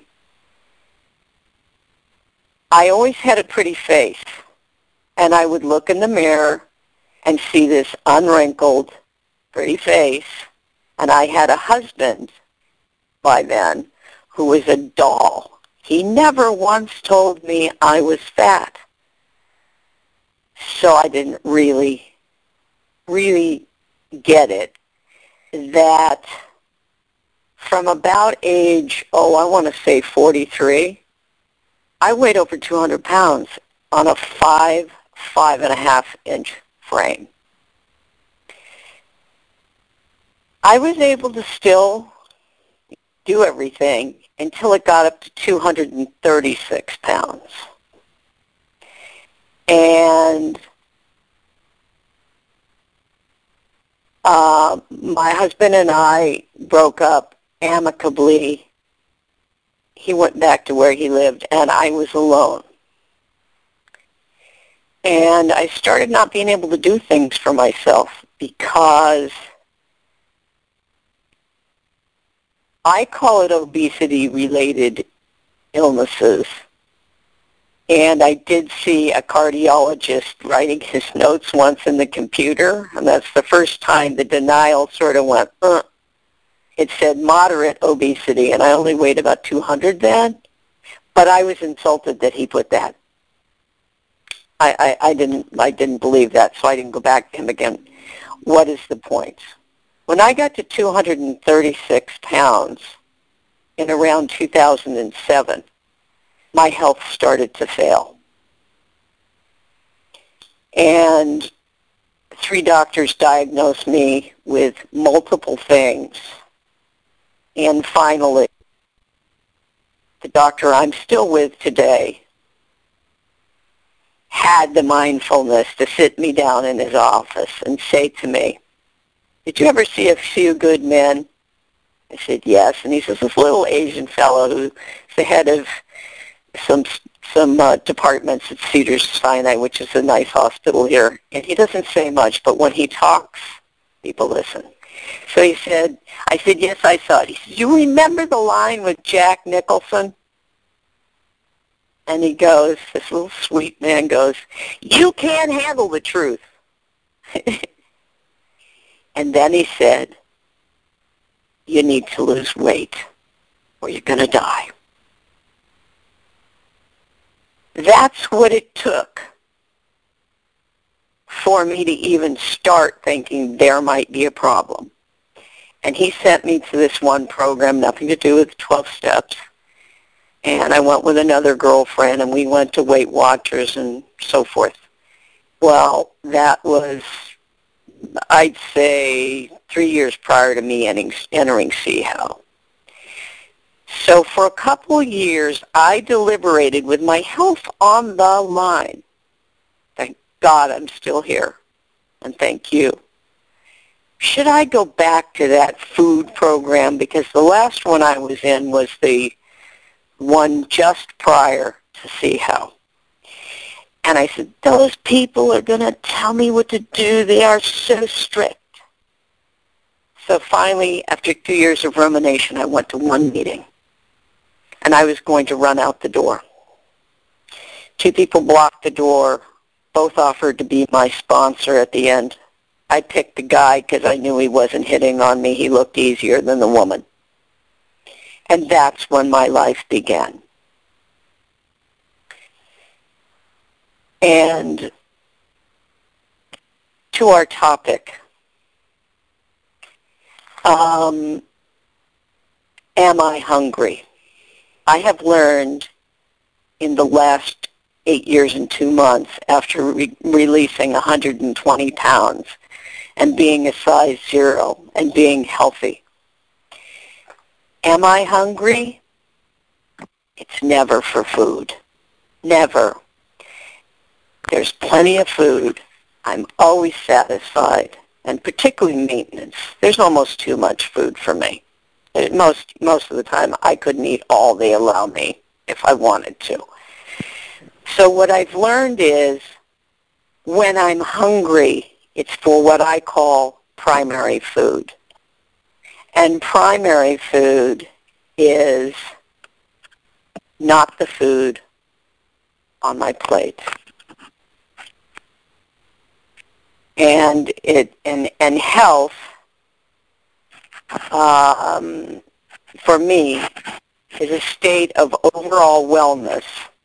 [SPEAKER 4] always had a pretty face, and I would look in the mirror and see this unwrinkled, pretty face, and I had a husband by then who was a doll. He never once told me I was fat, so I didn't really get it, that from about age, I want to say 43, I weighed over 200 pounds on a 5.5 inch frame. I was able to still do everything until it got up to 236 pounds. And my husband and I broke up amicably. He went back to where he lived, and I was alone. And I started not being able to do things for myself because I call it obesity-related illnesses. And I did see a cardiologist writing his notes once in the computer, and that's the first time the denial sort of went, It said moderate obesity, and I only weighed about 200 then, but I was insulted that he put that. I didn't believe that, so I didn't go back to him again. What is the point? When I got to 236 pounds in around 2007, my health started to fail. And 3 doctors diagnosed me with multiple things. And finally, the doctor I'm still with today had the mindfulness to sit me down in his office and say to me, did you ever see A Few Good Men? I said, yes. And he says, this little Asian fellow who's the head of some departments at Cedars-Sinai, which is a nice hospital here. And he doesn't say much, but when he talks, people listen. So he said, I said, yes, I saw it. He said, you remember the line with Jack Nicholson? And he goes, this little sweet man goes, you can't handle the truth. And then he said, you need to lose weight or you're going to die. That's what it took for me to even start thinking there might be a problem. And he sent me to this one program, nothing to do with 12 steps. And I went with another girlfriend, and we went to Weight Watchers and so forth. Well, that was, I'd say, 3 years prior to me entering CHEL. So for a couple of years, I deliberated with my health on the line. Thank God I'm still here, and thank you. Should I go back to that food program? Because the last one I was in was the one just prior to CHEL. And I said, those people are going to tell me what to do. They are so strict. So finally, after 2 years of rumination, I went to one meeting. And I was going to run out the door. 2 people blocked the door. Both offered to be my sponsor at the end. I picked the guy because I knew he wasn't hitting on me. He looked easier than the woman. And that's when my life began. And to our topic, am I hungry? I have learned in the last 8 years and 2 months after releasing 120 pounds and being a size 0 and being healthy, Am I hungry? It's never for food. Never. There's plenty of food. I'm always satisfied, and particularly maintenance. There's almost too much food for me. Most of the time, I couldn't eat all they allow me if I wanted to. So what I've learned is when I'm hungry, it's for what I call primary food. And primary food is not the food on my plate. And health, for me, is a state of overall wellness.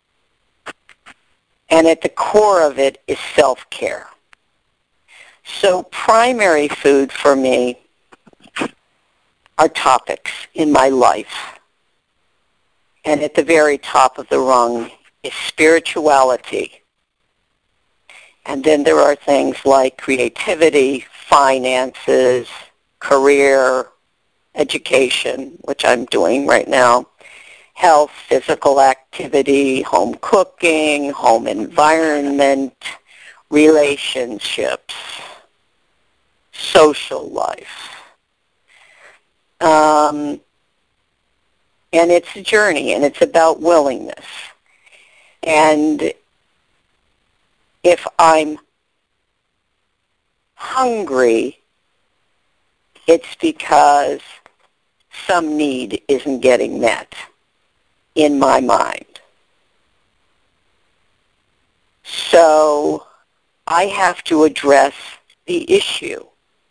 [SPEAKER 4] And at the core of it is self-care. So primary food for me are topics in my life. And at the very top of the rung is spirituality. And then there are things like creativity, finances, career, education, which I'm doing right now, health, physical activity, home cooking, home environment, relationships, social life. And it's a journey, and it's about willingness. And if I'm hungry, it's because some need isn't getting met in my mind. So I have to address the issue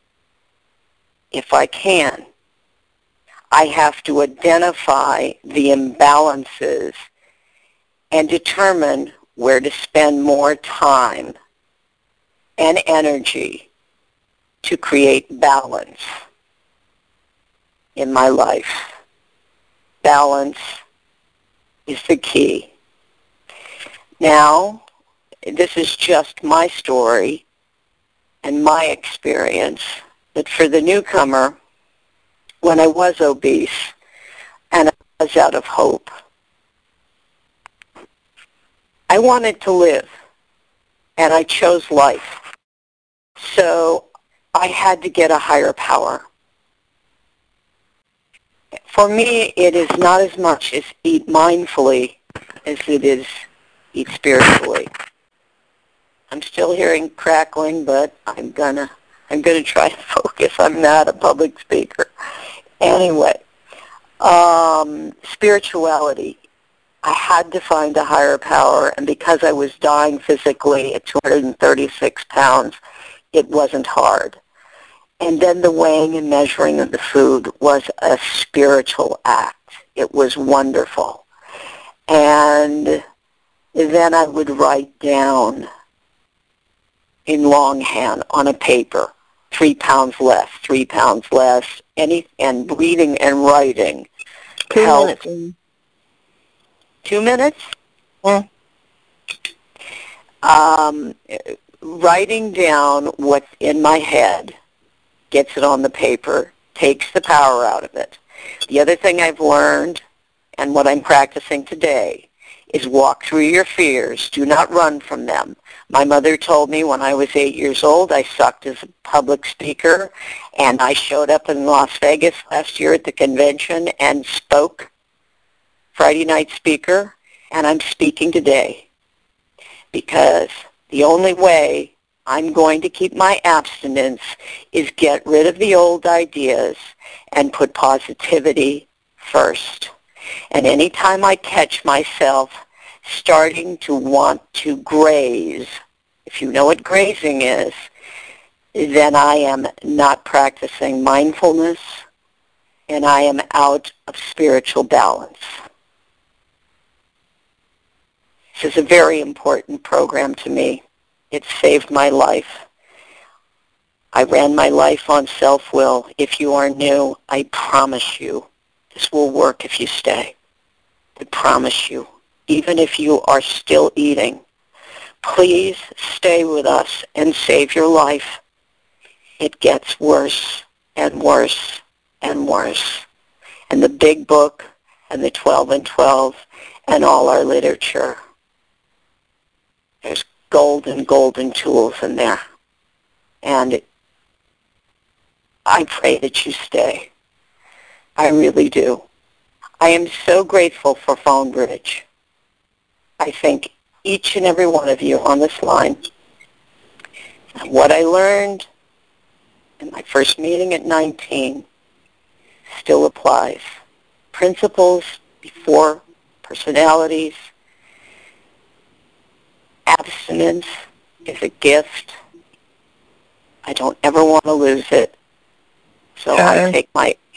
[SPEAKER 4] if I can. I have to identify the imbalances and determine where to spend more time and energy to create balance in my life. Balance is the key. Now, this is just my story and my experience, but for the newcomer, when I was obese and I was out of hope, I wanted to live, and I chose life. So I had to get a higher power. For me, it is not as much as eat mindfully as it is eat spiritually. I'm still hearing crackling, but I'm gonna try to focus. I'm not a public speaker. Anyway, spirituality. I had to find a higher power, and because I was dying physically at 236 pounds, it wasn't hard. And then the weighing and measuring of the food was a spiritual act. It was wonderful. And then I would write down in longhand on a paper, 3 pounds less, 3 pounds less, and reading and writing.
[SPEAKER 1] 2
[SPEAKER 4] helped.
[SPEAKER 1] minutes.
[SPEAKER 4] 2 minutes?
[SPEAKER 1] Mm.
[SPEAKER 4] Writing down what's in my head gets it on the paper, takes the power out of it. The other thing I've learned, and what I'm practicing today, is walk through your fears. Do not run from them. My mother told me when I was 8 years old, I sucked as a public speaker, and I showed up in Las Vegas last year at the convention and spoke, Friday night speaker, and I'm speaking today because the only way I'm going to keep my abstinence is get rid of the old ideas and put positivity first. And anytime I catch myself starting to want to graze, if you know what grazing is, then I am not practicing mindfulness and I am out of spiritual balance. This is a very important program to me. It saved my life. I ran my life on self-will. If you are new, I promise you, this will work if you stay. I promise you. Even if you are still eating, please stay with us and save your life. It gets worse and worse and worse. and the big book and the 12 and 12 and all our literature. There's golden, golden tools in there. And I pray that you stay. I really do. I am so grateful for PhoneBridge. I thank each and every one of you on this line. And what I learned in my first meeting at 19 still applies. Principles before personalities. Abstinence is a gift. I don't ever want to lose it. So I take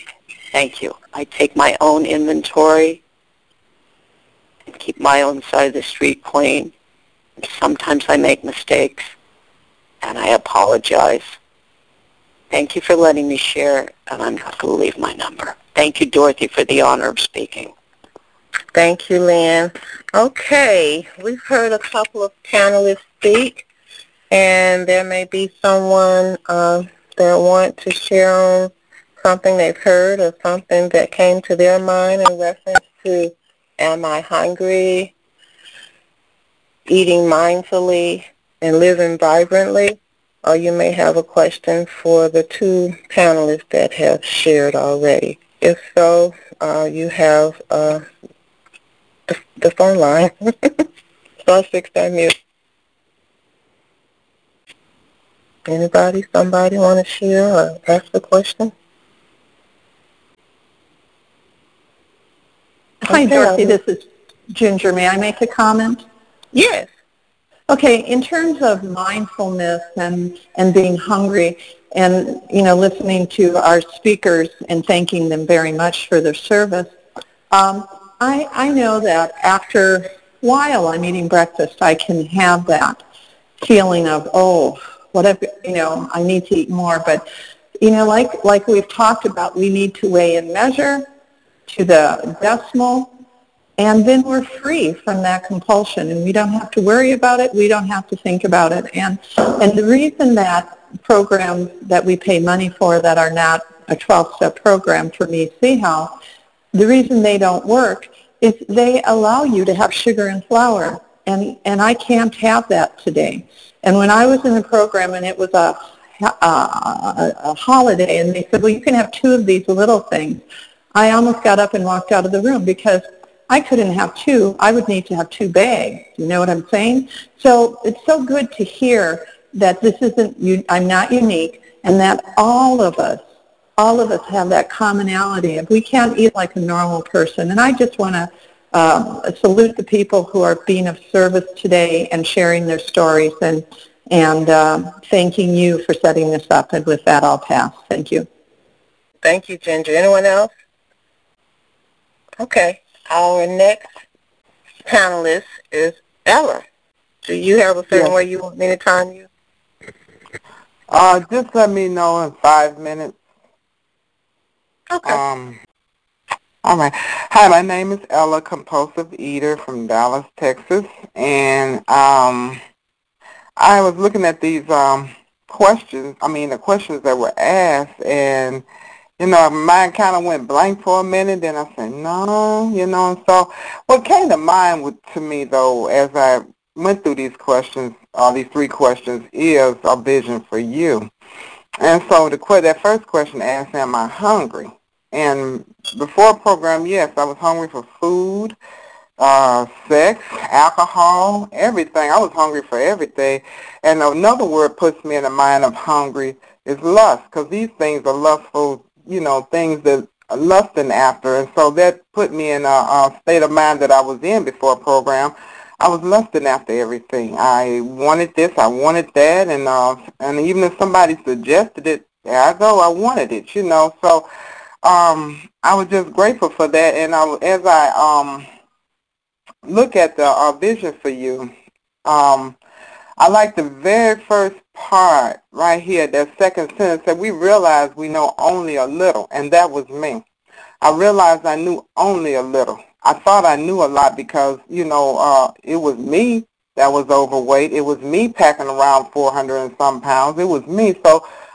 [SPEAKER 4] my own inventory and keep my own side of the street clean. And sometimes I make mistakes, and I apologize. Thank you for letting me share, and I'm not going to leave my number. Thank you, Dorothy, for the honor of speaking.
[SPEAKER 1] Thank you, Lynn. Okay, we've heard a couple of panelists speak, and there may be someone that want to share on something they've heard or something that came to their mind in reference to Am I Hungry, Eating Mindfully, and Living Vibrantly? Or you may have a question for the two panelists that have shared already. If so, you have the phone line. Star 6 unmute. Anybody, somebody want to share or ask a question?
[SPEAKER 3] Hi, Dorothy. This is Ginger. May I make a comment?
[SPEAKER 1] Yes.
[SPEAKER 3] Okay, in terms of mindfulness and being hungry and, listening to our speakers and thanking them very much for their service, I know that after while I'm eating breakfast, I can have that feeling of, what if, I need to eat more. But, like we've talked about, we need to weigh and measure to the decimal, and then we're free from that compulsion, and we don't have to worry about it. We don't have to think about it. And the reason that programs that we pay money for that are not a 12-step program for Me See How, the reason they don't work is they allow you to have sugar and flour, and I can't have that today. And when I was in the program and it was a holiday, and they said, well, you can have 2 of these little things, I almost got up and walked out of the room because I couldn't have 2. I would need to have 2 bags. You know what I'm saying? So it's so good to hear that this isn't, I'm not unique, and that all of us have that commonality. If we can't eat like a normal person, and I just want to salute the people who are being of service today and sharing their stories, and thanking you for setting this up. And with that, I'll pass. Thank you.
[SPEAKER 1] Thank you, Ginger. Anyone else? Okay. Our next panelist is Ella. Do you have a certain way you want me to time you?
[SPEAKER 5] Just let me know in 5 minutes.
[SPEAKER 1] Okay.
[SPEAKER 5] All right. Hi, my name is Ella, compulsive eater from Dallas, Texas, and I was looking at these questions. The questions that were asked, and my mind kind of went blank for a minute. Then I said, no, and so what came to mind to me, though, as I went through these questions, these 3 questions, is a vision for you. And so that first question asked, am I hungry? And before program, yes, I was hungry for food, sex, alcohol, everything. I was hungry for everything. And another word puts me in the mind of hungry is lust, because these things are lustful, things that are lusting after. And so that put me in a state of mind that I was in before program. I was lusting after everything. I wanted this, I wanted that, and even if somebody suggested it, there I go, I wanted it, So I was just grateful for that. And as I look at the vision for you, I like the very first part right here, that second sentence, that we realize we know only a little, and that was me. I realized I knew only a little. I thought I knew a lot because, it was me that was overweight. It was me packing around 400 and some pounds. It was me. So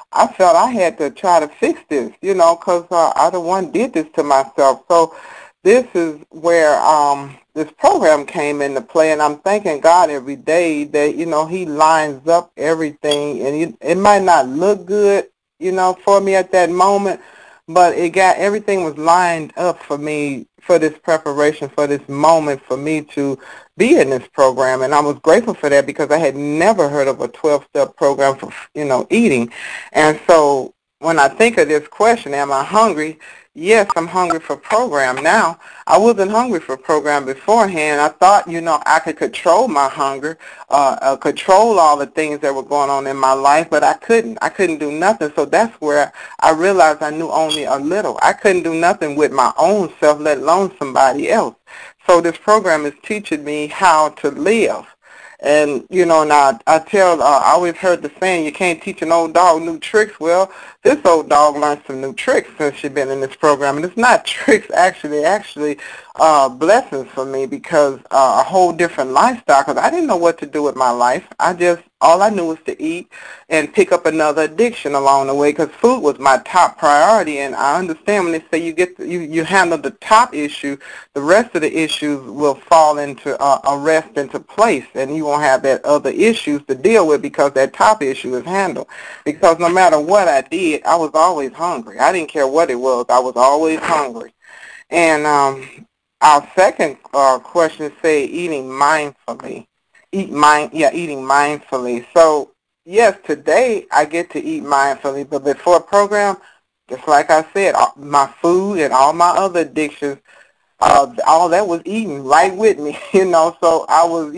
[SPEAKER 5] I felt I had to try to fix this, because I the one did this to myself. So this is where this program came into play, and I'm thanking God every day that, he lines up everything, and it might not look good, for me at that moment, but everything was lined up for me for this preparation, for this moment, for me to be in this program. And I was grateful for that because I had never heard of a 12-step program for, eating. And so when I think of this question, am I hungry? Yes, I'm hungry for program now. I wasn't hungry for program beforehand. I thought, I could control my hunger, control all the things that were going on in my life, but I couldn't. I couldn't do nothing. So that's where I realized I knew only a little. I couldn't do nothing with my own self, let alone somebody else. So this program is teaching me how to live. And, now I always heard the saying, you can't teach an old dog new tricks. Well, this old dog learned some new tricks since she's been in this program. And it's not tricks, actually blessings for me because a whole different lifestyle, because I didn't know what to do with my life. All I knew was to eat and pick up another addiction along the way because food was my top priority. And I understand when they say you handle the top issue, the rest of the issues will fall into rest into place, and you won't have that other issues to deal with because that top issue is handled. Because no matter what I did, I was always hungry. I didn't care what it was. I was always hungry. And our second question say eating mindfully. Eating mindfully. So, yes, today I get to eat mindfully, but before program, just like I said, my food and all my other addictions, all that was eating right with me, So I was,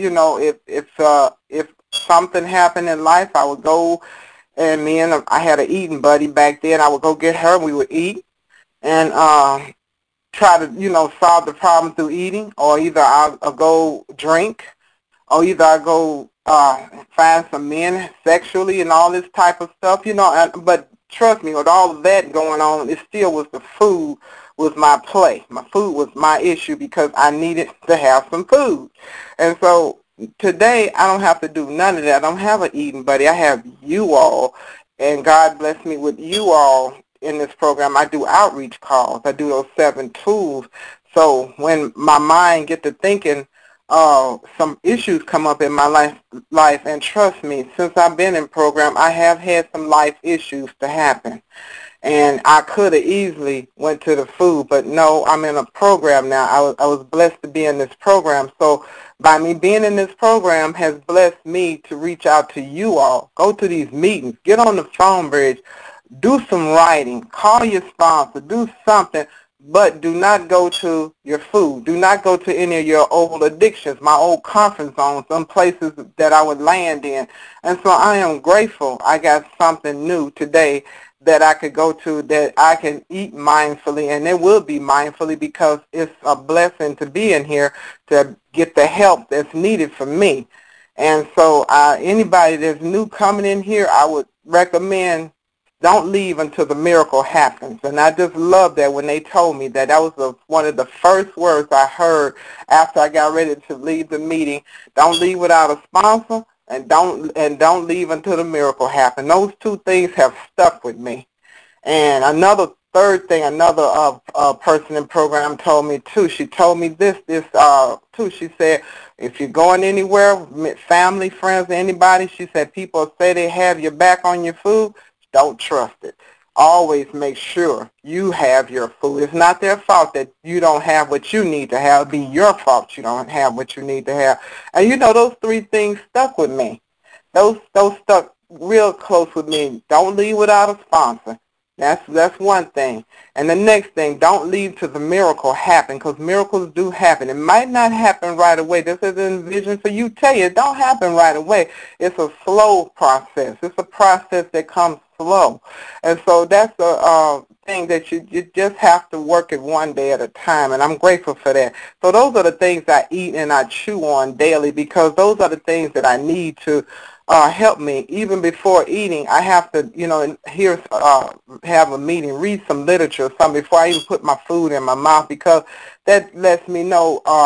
[SPEAKER 5] if something happened in life, I would go, and I had an eating buddy back then. I would go get her, and we would eat, and try to, solve the problem through eating, or either I'll go drink, or either I go find some men sexually and all this type of stuff, but trust me, with all of that going on, it still was the food was my play. My food was my issue because I needed to have some food. And so today I don't have to do none of that. I don't have an eating buddy. I have you all, and God bless me with you all in this program. I do outreach calls. I do those 7 tools. So when my mind get to thinking, some issues come up in my life, and trust me, since I've been in program, I have had some life issues to happen. And I could have easily went to the food, but no, I'm in a program now. I was blessed to be in this program. So by me being in this program has blessed me to reach out to you all. Go to these meetings. Get on the phone bridge. Do some writing. Call your sponsor. Do something. But do not go to your food. Do not go to any of your old addictions, my old comfort zones, some places that I would land in. And so I am grateful I got something new today that I could go to, that I can eat mindfully, and it will be mindfully because it's a blessing to be in here to get the help that's needed for me. And so anybody that's new coming in here, I would recommend don't leave until the miracle happens. And I just love that when they told me that. That was one of the first words I heard after I got ready to leave the meeting. Don't leave without a sponsor, and don't leave until the miracle happens. Those 2 things have stuck with me. And third thing, another person in program told me too. She told me this too. She said, if you're going anywhere, family, friends, anybody, she said, people say they have your back on your food. Don't trust it. Always make sure you have your food. It's not their fault that you don't have what you need to have. It'll be your fault you don't have what you need to have. And those 3 things stuck with me. Those stuck real close with me. Don't leave without a sponsor. That's one thing. And the next thing, don't leave till the miracle happen, because miracles do happen. It might not happen right away. This is a vision for you. Tell you, it don't happen right away. It's a slow process. It's a process that comes slow. And so that's a thing that you just have to work it one day at a time, and I'm grateful for that. So those are the things I eat and I chew on daily, because those are the things that I need to help me. Even before eating, I have to, have a meeting, read some literature or something before I even put my food in my mouth, because that lets me know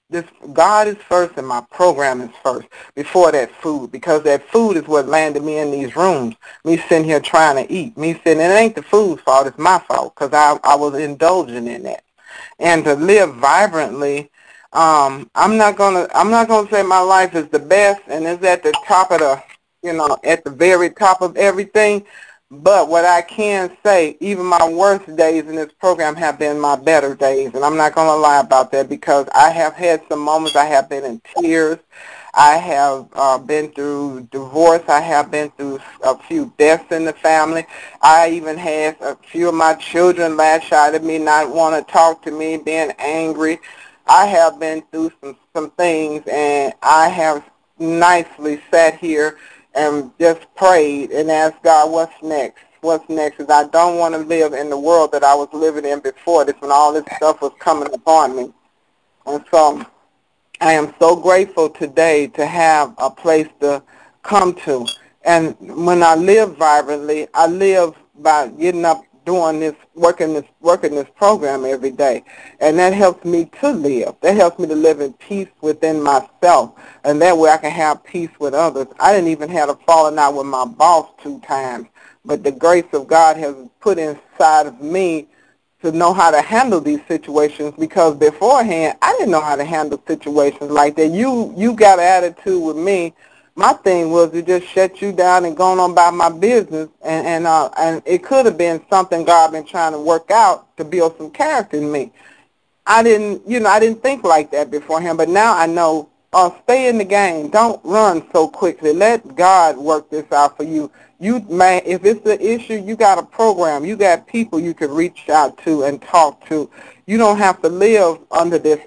[SPEAKER 5] this God is first and my program is first before that food, because that food is what landed me in these rooms. Me sitting here trying to eat. And it ain't the food's fault, it's my fault, because I was indulging in that. And to live vibrantly, I'm not gonna say my life is the best and it's at the top of the, at the very top of everything. But what I can say, even my worst days in this program have been my better days, and I'm not going to lie about that, because I have had some moments I have been in tears. I have been through divorce. I have been through a few deaths in the family. I even had a few of my children lash out at me, not want to talk to me, being angry. I have been through some things, and I have nicely sat here and just prayed and asked God, what's next? What's next? Because I don't want to live in the world that I was living in before this, when all this stuff was coming upon me. And so I am so grateful today to have a place to come to. And when I live vibrantly, I live by getting up, doing this, working this program every day. And that helps me to live. That helps me to live in peace within myself. And that way I can have peace with others. I didn't even have a falling out with my boss 2 times. But the grace of God has put inside of me to know how to handle these situations, because beforehand I didn't know how to handle situations like that. You got an attitude with me. My thing was to just shut you down and go on about my business, and it could have been something God been trying to work out to build some character in me. I didn't think like that beforehand, but now I know, stay in the game. Don't run so quickly. Let God work this out for you. If it's an issue, you got a program. You got people you can reach out to and talk to. You don't have to live under this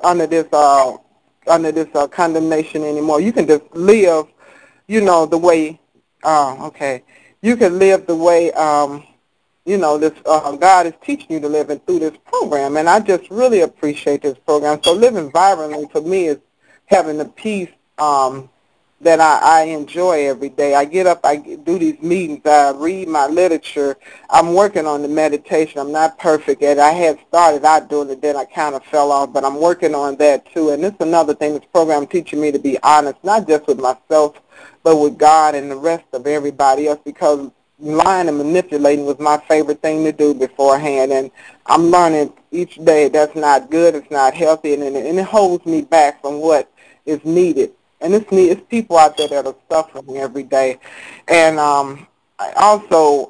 [SPEAKER 5] condemnation anymore. You can just live, the way, okay. You can live the way, this God is teaching you to live in through this program, and I just really appreciate this program. So living vibrantly for me is having the peace that I enjoy every day. I get up, I do these meetings, I read my literature. I'm working on the meditation. I'm not perfect at it. I had started out doing it, then I kind of fell off, but I'm working on that too. And this is another thing, this program teaching me to be honest, not just with myself, but with God and the rest of everybody else, because lying and manipulating was my favorite thing to do beforehand, and I'm learning each day that's not good, it's not healthy, and it holds me back from what is needed. And it's people out there that are suffering every day. And I also,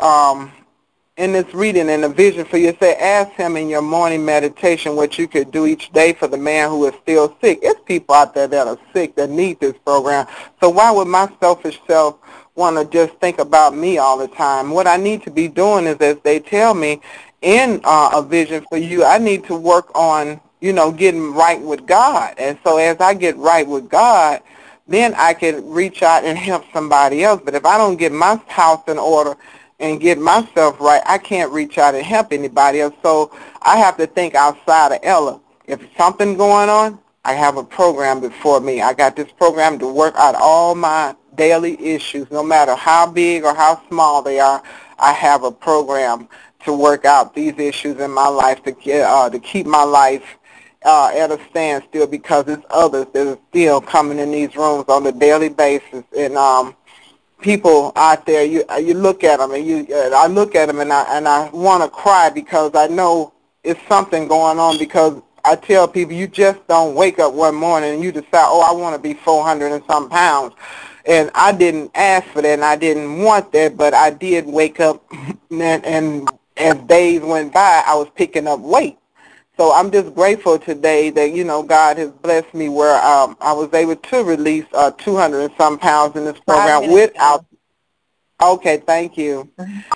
[SPEAKER 5] in this reading and the vision for you, it said, ask him in your morning meditation what you could do each day for the man who is still sick. It's people out there that are sick that need this program. So why would my selfish self want to just think about me all the time? What I need to be doing is, as they tell me in a vision for you, I need to work on, getting right with God. And so as I get right with God, then I can reach out and help somebody else. But if I don't get my house in order and get myself right, I can't reach out and help anybody else. So I have to think outside of Ella. If something going on, I have a program before me. I got this program to work out all my daily issues, no matter how big or how small they are. I have a program to work out these issues in my life, to keep my life at a standstill, because it's others that are still coming in these rooms on a daily basis. And people out there, you look at them, and I look at them, and I want to cry, because I know it's something going on. Because I tell people, you just don't wake up one morning and you decide, oh, I want to be 400 and some pounds. And I didn't ask for that, and I didn't want that, but I did wake up, and as days went by, I was picking up weight. So I'm just grateful today that, God has blessed me where I was able to release 200 and some pounds in this program without, okay, thank you,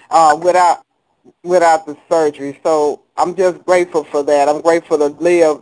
[SPEAKER 5] without the surgery. So I'm just grateful for that. I'm grateful to live,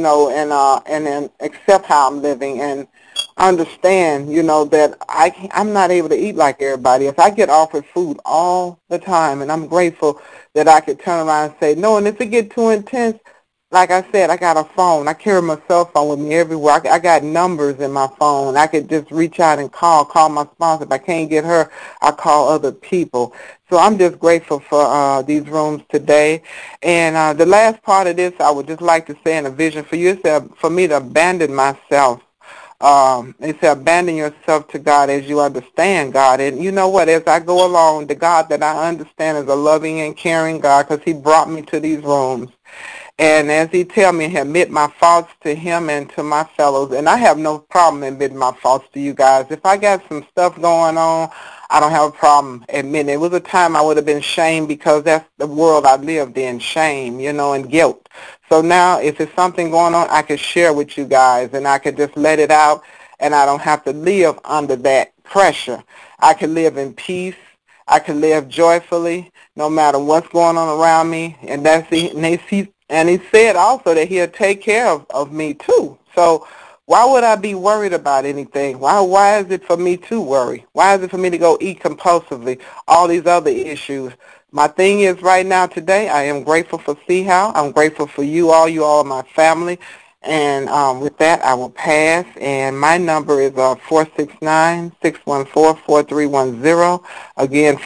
[SPEAKER 5] and accept how I'm living, and understand, that I'm not able to eat like everybody else. I get offered food all the time, and I'm grateful that I could turn around and say, no, and if it get too intense, like I said, I got a phone. I carry my cell phone with me everywhere. I got numbers in my phone. I could just reach out and call my sponsor. If I can't get her, I call other people. So I'm just grateful for these rooms today. And the last part of this, I would just like to say in a vision for you, is for me to abandon myself. It said, abandon yourself to God as you understand God. And you know what? As I go along, the God that I understand is a loving and caring God, because he brought me to these rooms. And as he tell me, admit my faults to him and to my fellows. And I have no problem admitting my faults to you guys. If I got some stuff going on, I don't have a problem admitting it. It was a time I would have been shamed, because that's the world I lived in, shame, and guilt. So now if there's something going on, I can share with you guys, and I can just let it out, and I don't have to live under that pressure. I can live in peace. I can live joyfully no matter what's going on around me. And he said also that he'll take care of me too. So why would I be worried about anything? Why is it for me to worry? Why is it for me to go eat compulsively? All these other issues. My thing is right now today, I am grateful for CHOW. I'm grateful for you all my family. And with that, I will pass. And my number is 469-614-4310. Again,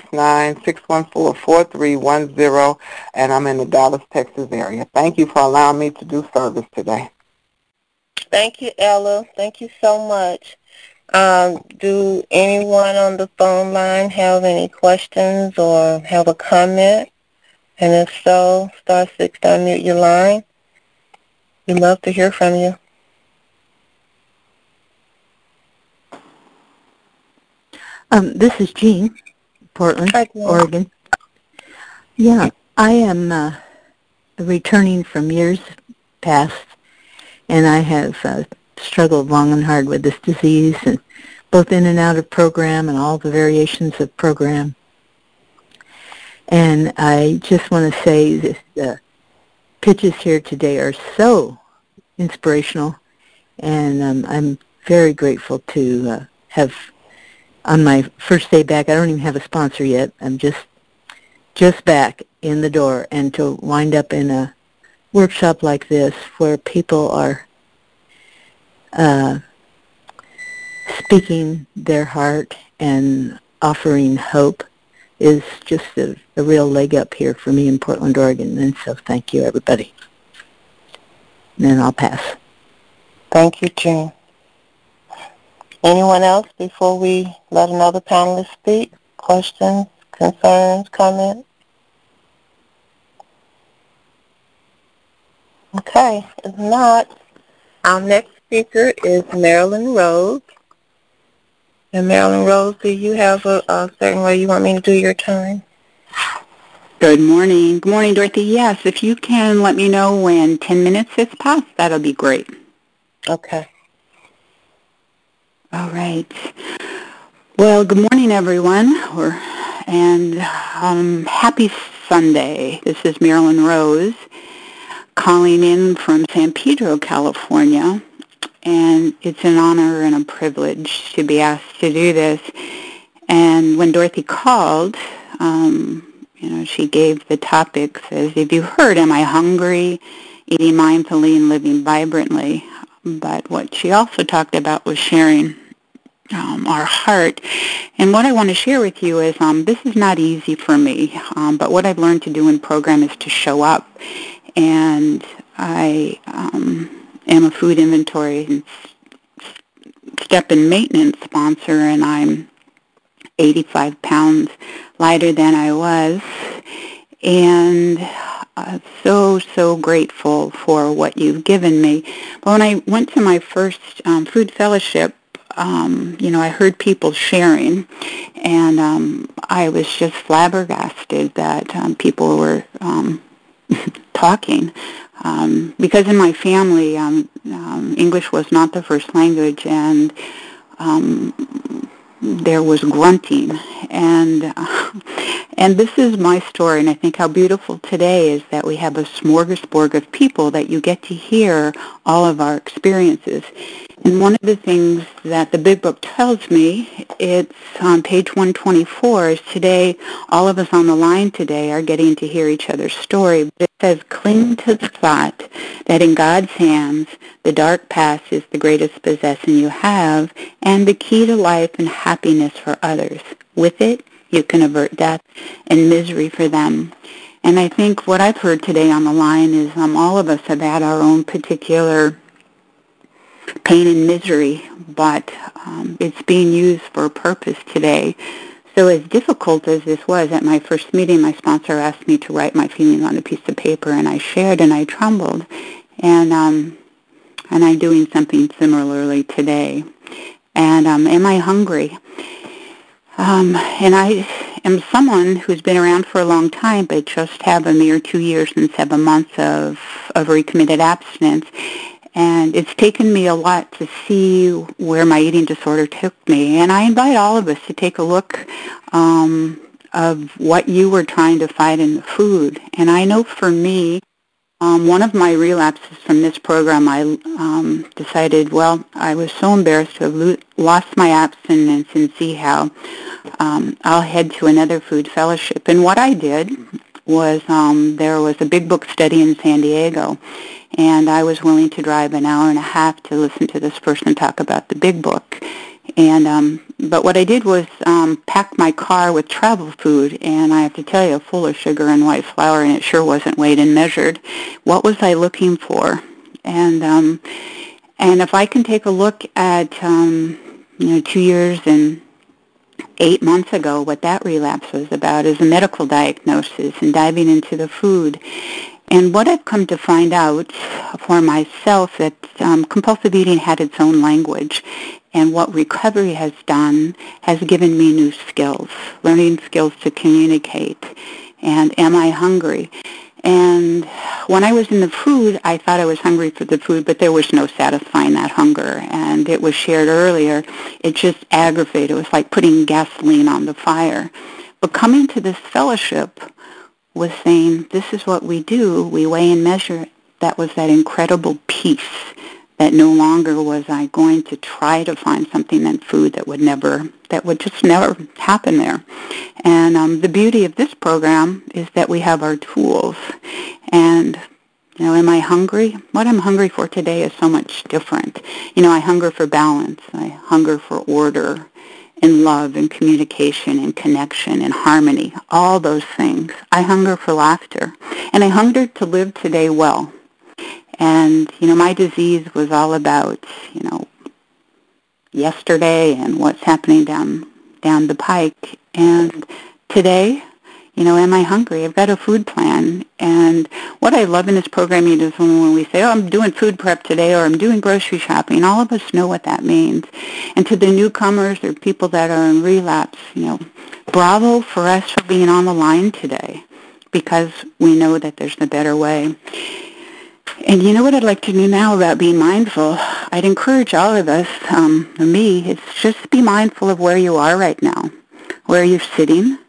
[SPEAKER 5] 469-614-4310. And I'm in the Dallas, Texas area. Thank you for allowing me to do service today.
[SPEAKER 1] Thank you, Ella. Thank you so much. Do anyone on the phone line have any questions or have a comment? And if so, star 6 to unmute your line. We'd love to hear from you.
[SPEAKER 6] This is Jean, Portland,
[SPEAKER 1] Hi, Jean.
[SPEAKER 6] Oregon. Yeah, I am returning from years past, and I have struggled long and hard with this disease, and both in and out of program and all the variations of program. And I just want to say that the pitches here today are so inspirational, and I'm very grateful to have, on my first day back, I don't even have a sponsor yet. I'm just back in the door, and to wind up in a workshop like this where people are speaking their heart and offering hope is just a real leg up here for me in Portland, Oregon. And so thank you, everybody. And then I'll pass.
[SPEAKER 1] Thank you, Jean. Anyone else before we let another panelist speak? Questions, concerns, comments? Okay, if not, our next speaker is Marilyn Rose. And Marilyn Rose, do you have a certain way you want me to do your time?
[SPEAKER 7] Good morning. Good morning, Dorothy. Yes, if you can let me know when 10 minutes has passed, that'll be great.
[SPEAKER 1] Okay.
[SPEAKER 7] All right. Well, good morning, everyone, and happy Sunday. This is Marilyn Rose calling in from San Pedro, California, and it's an honor and a privilege to be asked to do this. And when Dorothy called, she gave the topic, says, if you heard, am I hungry, eating mindfully, and living vibrantly? But what she also talked about was sharing our heart. And what I want to share with you is this is not easy for me, but what I've learned to do in program is to show up. And I am a food inventory and step and maintenance sponsor, and I'm 85 pounds lighter than I was, and so grateful for what you've given me. But when I went to my first food fellowship, I heard people sharing, and I was just flabbergasted that people were talking. Because in my family, English was not the first language, and there was grunting, and this is my story, and I think how beautiful today is that we have a smorgasbord of people that you get to hear all of our experiences. And one of the things that the Big Book tells me, it's on page 124, is today, all of us on the line today are getting to hear each other's story. But it says, cling to the thought that in God's hands, the dark past is the greatest possession you have and the key to life and happiness for others. With it, you can avert death and misery for them. And I think what I've heard today on the line is all of us have had our own particular pain and misery, but it's being used for a purpose today. So as difficult as this was, at my first meeting, my sponsor asked me to write my feelings on a piece of paper, and I shared and I trembled. And I'm doing something similarly today. And am I hungry? And I am someone who's been around for a long time, but just have a mere 2 years and 7 months of recommitted abstinence. And it's taken me a lot to see where my eating disorder took me. And I invite all of us to take a look of what you were trying to fight in the food. And I know for me, one of my relapses from this program, I decided, well, I was so embarrassed to have lost my abstinence and see how I'll head to another food fellowship. And what I did was there was a Big Book study in San Diego, and I was willing to drive an hour and a half to listen to this person talk about the Big Book. And but what I did was pack my car with travel food, and I have to tell you, full of sugar and white flour, and it sure wasn't weighed and measured. What was I looking for? And if I can take a look at 2 years and 8 months ago, what that relapse was about is a medical diagnosis and diving into the food. And what I've come to find out for myself, that compulsive eating had its own language. And what recovery has done has given me new skills, learning skills to communicate. And am I hungry? And when I was in the food, I thought I was hungry for the food, but there was no satisfying that hunger. And it was shared earlier. It just aggravated. It was like putting gasoline on the fire. But coming to this fellowship was saying, this is what we do. We weigh and measure. That was that incredible peace, that no longer was I going to try to find something in food that would just never happen there. And the beauty of this program is that we have our tools. And, am I hungry? What I'm hungry for today is so much different. I hunger for balance. I hunger for order and love and communication and connection and harmony, all those things. I hunger for laughter. And I hunger to live today well. And, my disease was all about, yesterday and what's happening down the pike. And today, am I hungry? I've got a food plan. And what I love in this programming is when we say, I'm doing food prep today, or I'm doing grocery shopping, all of us know what that means. And to the newcomers or people that are in relapse, bravo for us for being on the line today, because we know that there's a better way. And you know what I'd like to do now about being mindful? I'd encourage all of us, me, is just be mindful of where you are right now, where you're sitting.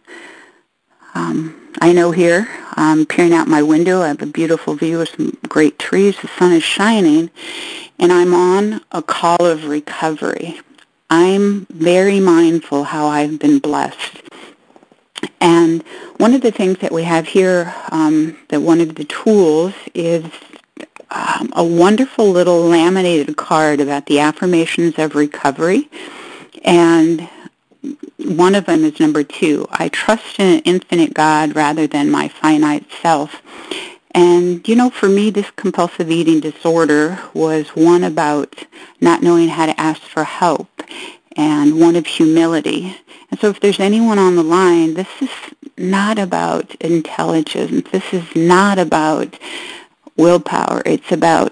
[SPEAKER 7] I know here, I'm peering out my window. I have a beautiful view of some great trees. The sun is shining, and I'm on a call of recovery. I'm very mindful how I've been blessed. And one of the things that we have here, that one of the tools is a wonderful little laminated card about the affirmations of recovery. And one of them is number 2. I trust in an infinite God rather than my finite self. And, for me, this compulsive eating disorder was one about not knowing how to ask for help, and one of humility. And so if there's anyone on the line, this is not about intelligence. This is not about willpower. It's about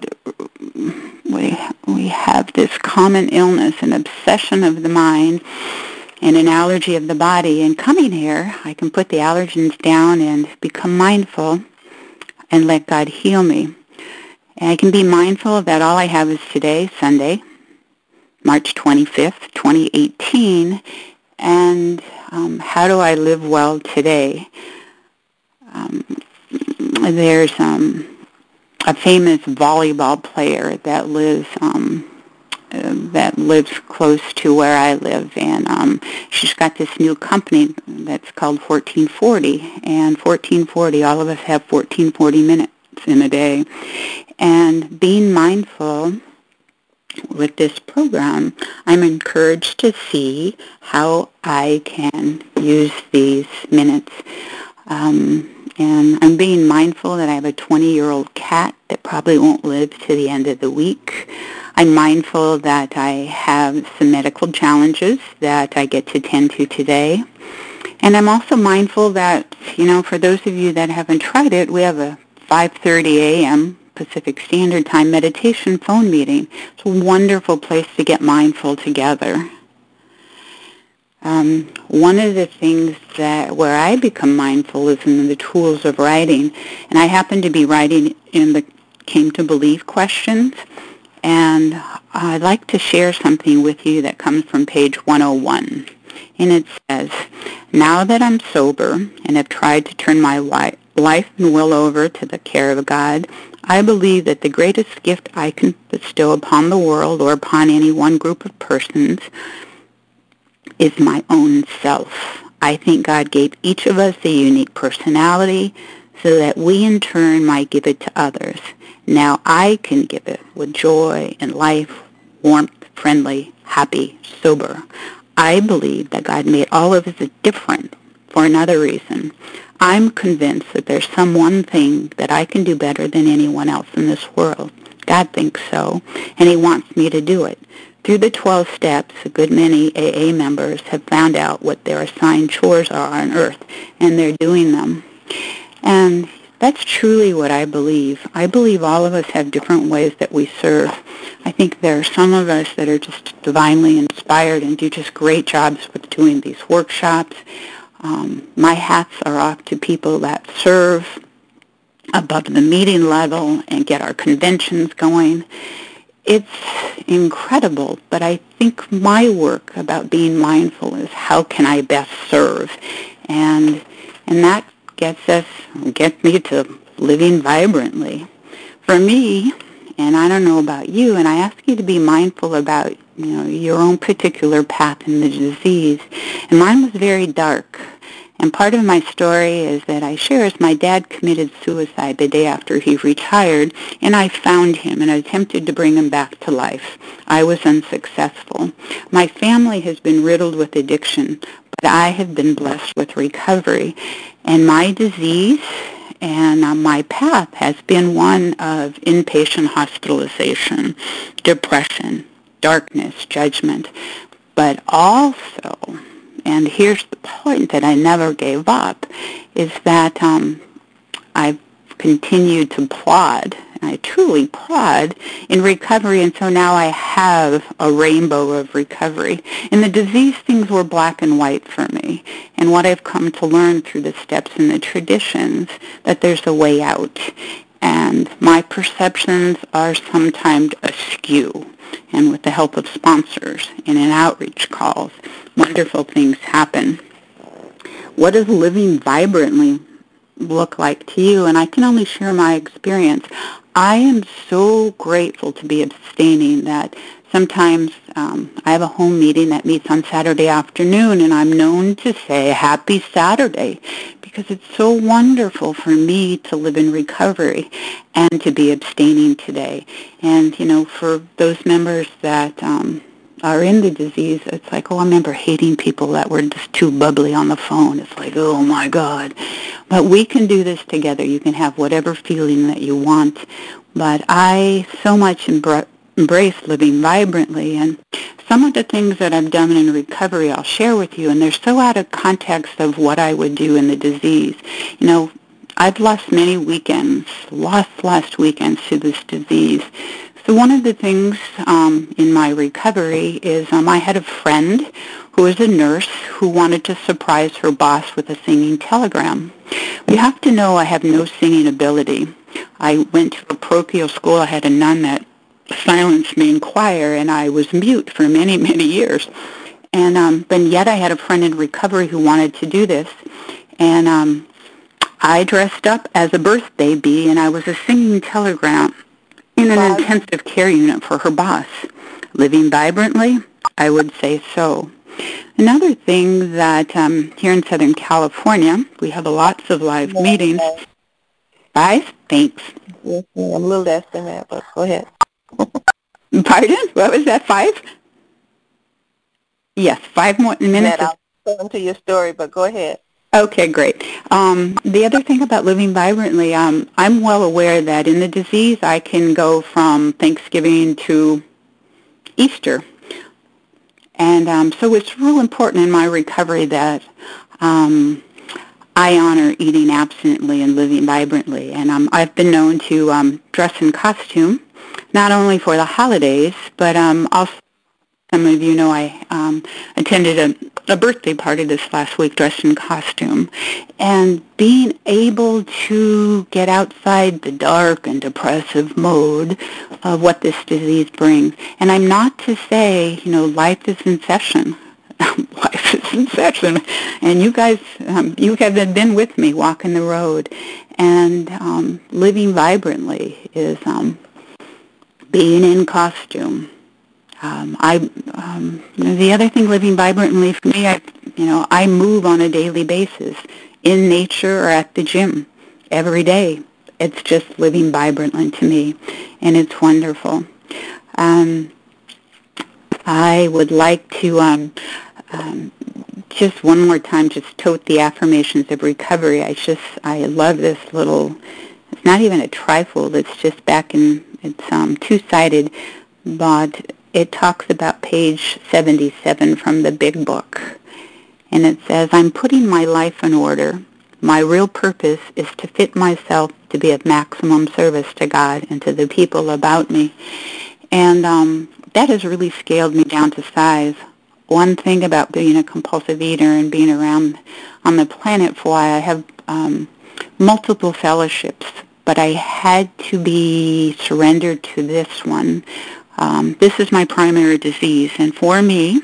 [SPEAKER 7] we have this common illness, an obsession of the mind, and an allergy of the body. And coming here, I can put the allergens down and become mindful and let God heal me. And I can be mindful that all I have is today, Sunday, March 25th, 2018, and how do I live well today? There's a famous volleyball player that lives that lives close to where I live, and she's got this new company that's called 1440, and 1440, all of us have 1440 minutes in a day, and being mindful with this program, I'm encouraged to see how I can use these minutes. And I'm being mindful that I have a 20-year-old cat that probably won't live to the end of the week. I'm mindful that I have some medical challenges that I get to tend to today. And I'm also mindful that, for those of you that haven't tried it, we have a 5:30 a.m. Pacific Standard Time meditation phone meeting. It's a wonderful place to get mindful together. One of the things where I become mindful is in the tools of writing, and I happen to be writing in the Came to Believe questions, and I'd like to share something with you that comes from page 101, and it says, "Now that I'm sober and have tried to turn my life and will over to the care of God, I believe that the greatest gift I can bestow upon the world or upon any one group of persons is my own self. I think God gave each of us a unique personality so that we in turn might give it to others. Now I can give it with joy and life, warmth, friendly, happy, sober. I believe that God made all of us different for another reason. I'm convinced that there's some one thing that I can do better than anyone else in this world. God thinks so, and he wants me to do it. Through the 12 steps, a good many AA members have found out what their assigned chores are on earth, and they're doing them. And that's truly what I believe. I believe all of us have different ways that we serve. I think there are some of us that are just divinely inspired and do just great jobs with doing these workshops. My hats are off to people that serve above the meeting level and get our conventions going. It's incredible, but I think my work about being mindful is how can I best serve, and that gets me to living vibrantly. For me, and I don't know about you, and I ask you to be mindful about your own particular path in the disease, and mine was very dark. And part of my story is that I share is my dad committed suicide the day after he retired, and I found him and attempted to bring him back to life. I was unsuccessful. My family has been riddled with addiction, but I have been blessed with recovery. And my disease and my path has been one of inpatient hospitalization, depression, darkness, judgment, but also, and here's the point that I never gave up, is that I've continued to plod, and I truly plod in recovery, and so now I have a rainbow of recovery. In the disease, things were black and white for me, and what I've come to learn through the steps and the traditions, that there's a way out, and my perceptions are sometimes askew. And with the help of sponsors and in outreach calls, wonderful things happen. What does living vibrantly look like to you? And I can only share my experience. I am so grateful to be abstaining that sometimes I have a home meeting that meets on Saturday afternoon, and I'm known to say, "Happy Saturday," because it's so wonderful for me to live in recovery and to be abstaining today. And, for those members that are in the disease, it's like, I remember hating people that were just too bubbly on the phone. It's like, oh, my God. But we can do this together. You can have whatever feeling that you want. But I so much embrace living vibrantly, and some of the things that I've done in recovery I'll share with you, and they're so out of context of what I would do in the disease. I've lost many weekends, lost weekends to this disease. So one of the things in my recovery is I had a friend who was a nurse who wanted to surprise her boss with a singing telegram. You have to know I have no singing ability. I went to a parochial school. I had a nun that silenced me in choir, and I was mute for many, many years. And but yet I had a friend in recovery who wanted to do this, and I dressed up as a birthday bee, and I was a singing telegram in an intensive care unit for her boss. living vibrantly? I would say so. Another thing that here in Southern California, we have lots of live meetings. 5? Thanks.
[SPEAKER 1] Yes, ma'am. I'm a little less than that, but go ahead.
[SPEAKER 7] Pardon? What was that, 5? Yes, 5 more minutes.
[SPEAKER 1] I'll go into your story, but go ahead.
[SPEAKER 7] Okay, great. The other thing about living vibrantly, I'm well aware that in the disease I can go from Thanksgiving to Easter. And so it's real important in my recovery that I honor eating abstinently and living vibrantly. And I've been known to dress in costume, not only for the holidays, but also, some of you know, I attended a birthday party this last week dressed in costume. And being able to get outside the dark and depressive mode of what this disease brings. And I'm not to say, life is in session. Life is in session. And you guys, you have been with me walking the road. And living vibrantly is being in costume. The other thing, living vibrantly for me, I move on a daily basis in nature or at the gym every day. It's just living vibrantly to me, and it's wonderful. I would like to just one more time just tote the affirmations of recovery. I love this little. It's not even a trifold. It's just back in. It's two-sided, but it talks about page 77 from the Big Book. And it says, I'm putting my life in order. My real purpose is to fit myself to be of maximum service to God and to the people about me. And that has really scaled me down to size. One thing about being a compulsive eater and being around on the planet for a while, I have multiple fellowships, but I had to be surrendered to this one. This is my primary disease, and for me,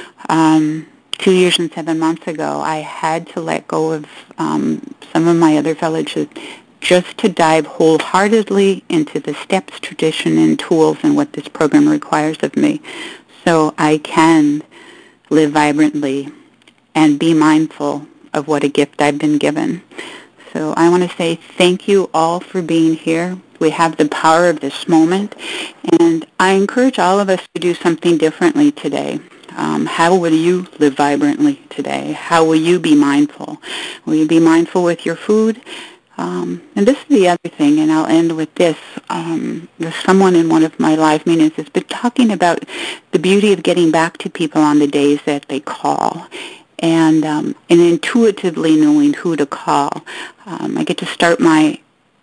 [SPEAKER 7] 2 years and 7 months ago, I had to let go of some of my other fellowships just to dive wholeheartedly into the steps, tradition, and tools and what this program requires of me, so I can live vibrantly and be mindful of what a gift I've been given. So I want to say thank you all for being here. We have the power of this moment, and I encourage all of us to do something differently today. How will you live vibrantly today? How will you be mindful? Will you be mindful with your food? And this is the other thing, and I'll end with this. There's someone in one of my live meetings has been talking about the beauty of getting back to people on the days that they call. And intuitively knowing who to call. I get to start my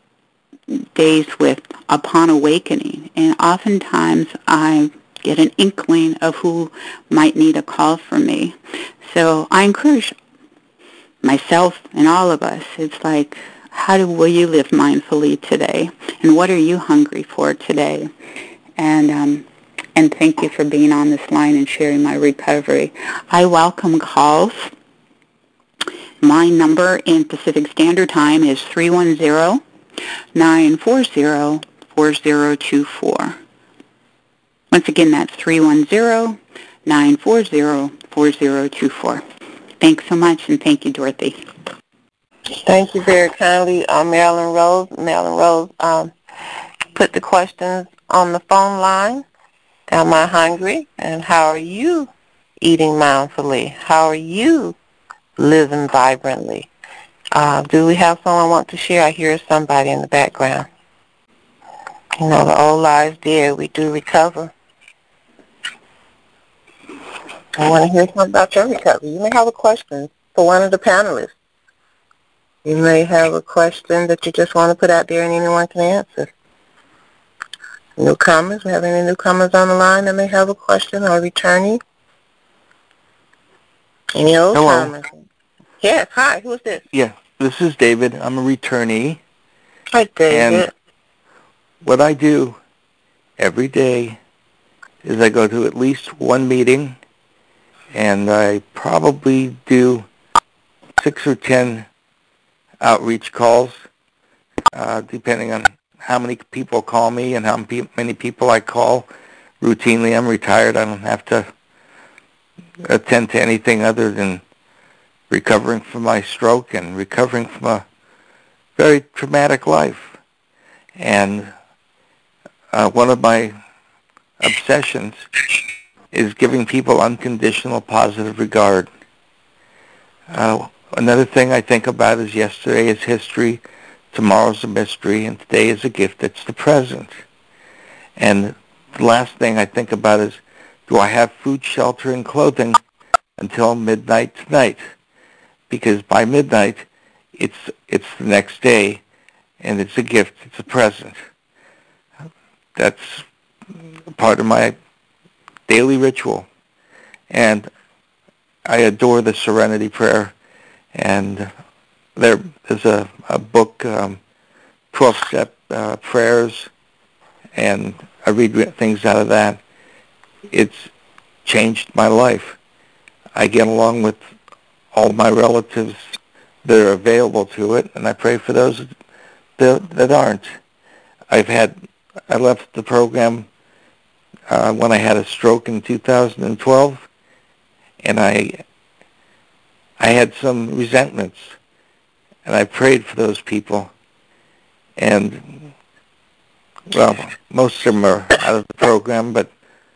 [SPEAKER 7] days with upon awakening, and oftentimes I get an inkling of who might need a call from me. So I encourage myself and all of us, it's like, will you live mindfully today? And what are you hungry for today? And thank you for being on this line and sharing my recovery. I welcome calls. My number in Pacific Standard Time is 310-940-4024. Once again, that's 310-940-4024. Thanks so much, and thank you, Dorothy.
[SPEAKER 1] Thank you very kindly, Marilyn Rose. Marilyn Rose put the questions on the phone line. Am I hungry? And how are you eating mindfully? How are you living vibrantly? Do we have someone want to share? I hear somebody in the background. The old lies dead. We do recover. I want to hear something about your recovery. You may have a question for one of the panelists. You may have a question that you just want to put out there and anyone can answer. Newcomers, we have any newcomers on the line that may have a question or returning? Any old timers? Yes, hi, who is this?
[SPEAKER 8] Yeah, this is David. I'm a returnee.
[SPEAKER 1] Hi, David.
[SPEAKER 8] And what I do every day is I go to at least one meeting, and I probably do 6 or 10 outreach calls, depending on how many people call me and how many people I call routinely. I'm retired. I don't have to attend to anything other than recovering from my stroke and recovering from a very traumatic life. And one of my obsessions is giving people unconditional positive regard. Another thing I think about is yesterday is history, tomorrow's a mystery, and today is a gift. It's the present. And the last thing I think about is, do I have food, shelter, and clothing until midnight tonight? Because by midnight, it's the next day, and it's a gift. It's a present. That's part of my daily ritual. And I adore the Serenity Prayer. And there's a book, 12-Step Prayers, and I read things out of that. It's changed my life. I get along with all my relatives that are available to it, and I pray for those that aren't. I left the program when I had a stroke in 2012, and I had some resentments, and I prayed for those people, and well, most of them are out of the program, but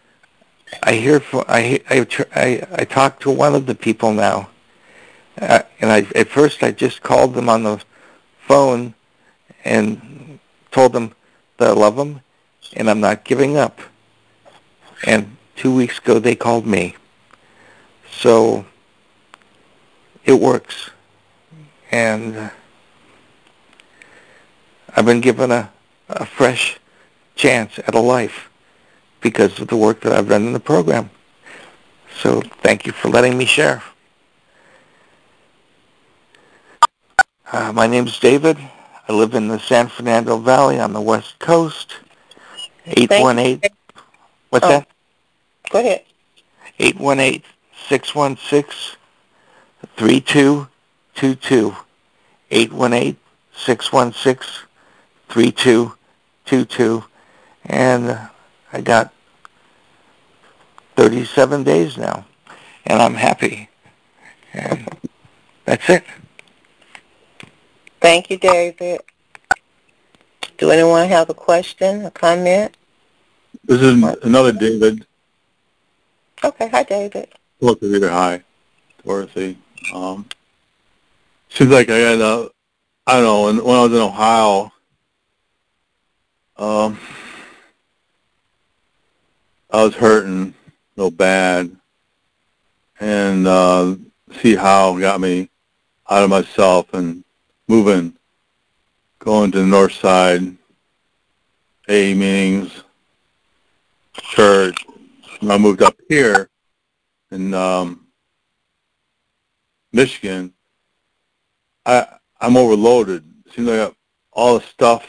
[SPEAKER 8] I talk to one of the people now, and at first I just called them on the phone and told them that I love them and I'm not giving up. And 2 weeks ago they called me. So it works. And I've been given a fresh chance at a life because of the work that I've done in the program. So thank you for letting me share. My name's David. I live in the San Fernando Valley on the West Coast. 818. What's that?
[SPEAKER 1] Go ahead.
[SPEAKER 8] 818-616-3222. 818-616-3222. And I got 37 days now, and I'm happy. And that's it.
[SPEAKER 1] Thank you, David. Do anyone have a question, a comment?
[SPEAKER 9] This is another David.
[SPEAKER 1] Okay, hi, David.
[SPEAKER 9] Hello, Peter. Hi, Dorothy. Seems like I had I don't know, when I was in Ohio, I was hurting real bad, and see how got me out of myself and moving, going to the north side, AA meetings, church. When I moved up here in Michigan, I'm overloaded. It seems like I got all the stuff.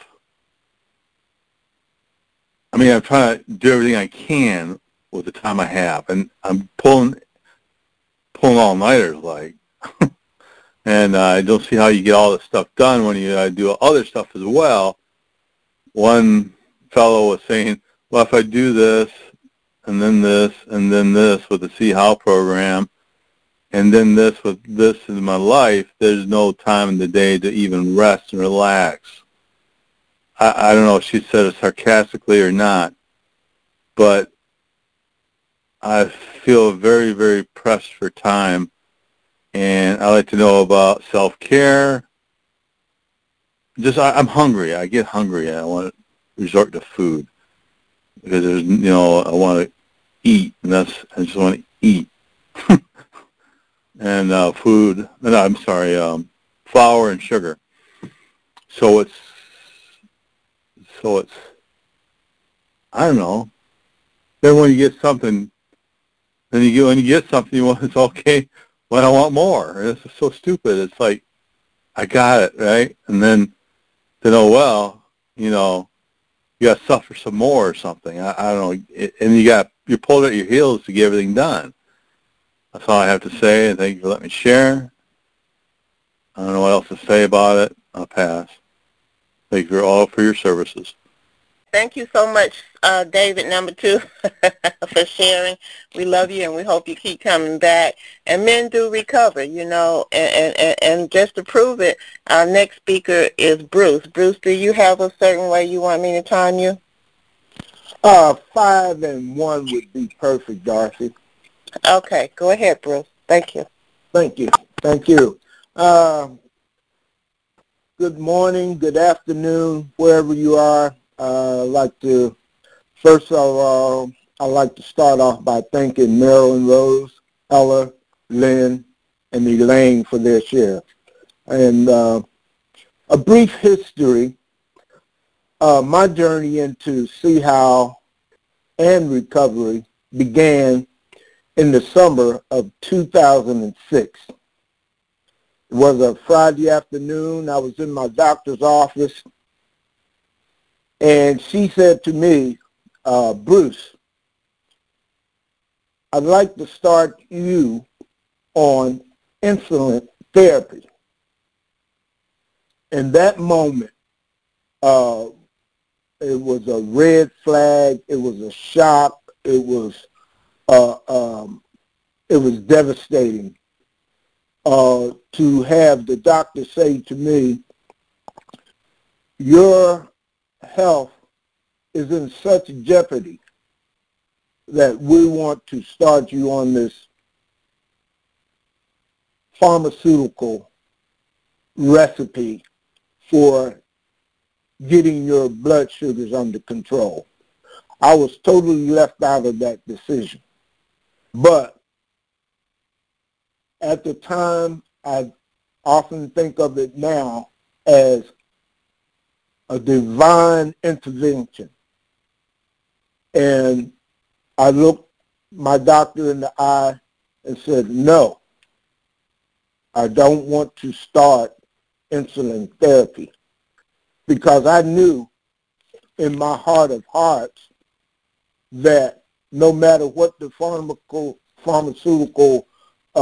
[SPEAKER 9] I mean, I'm trying to do everything I can with the time I have, and I'm pulling all-nighters, like. And I don't see how you get all this stuff done when you do other stuff as well. One fellow was saying, well, if I do this, and then this, and then this with the See How program, and then this with this in my life, there's no time in the day to even rest and relax. I don't know if she said it sarcastically or not, but I feel very, very pressed for time. And I like to know about self-care. I'm hungry. I get hungry, and I want to resort to food because I want to eat, and I just want to eat. And food. No, I'm sorry, flour and sugar. So it's. I don't know. Then when you get something, when you get something, it's okay. But I want more. This is so stupid. It's like, I got it, right? And then oh, well, you got to suffer some more or something. I don't know. And you're pulled at your heels to get everything done. That's all I have to say, and thank you for letting me share. I don't know what else to say about it. I'll pass. Thank you all for your services.
[SPEAKER 1] Thank you so much, David, number 2, for sharing. We love you, and we hope you keep coming back. And men do recover, and just to prove it, our next speaker is Bruce. Bruce, do you have a certain way you want me to time you?
[SPEAKER 10] 5 and 1 would be perfect, Dorothy.
[SPEAKER 1] Okay, go ahead, Bruce. Thank you.
[SPEAKER 10] Thank you. Good morning, good afternoon, wherever you are. First of all, I'd like to start off by thanking Marilyn Rose, Ella, Lynn, and Elaine for their share. And a brief history, my journey into CHOW and recovery began in the summer of 2006. It was a Friday afternoon. I was in my doctor's office, and she said to me, Bruce, I'd like to start you on insulin therapy. In that moment, it was a red flag. It was a shock. It was devastating to have the doctor say to me, your health is in such jeopardy that we want to start you on this pharmaceutical recipe for getting your blood sugars under control. I was totally left out of that decision. But at the time, I often think of it now as a divine intervention. And I looked my doctor in the eye and said, no, I don't want to start insulin therapy, because I knew in my heart of hearts that no matter what the pharmaceutical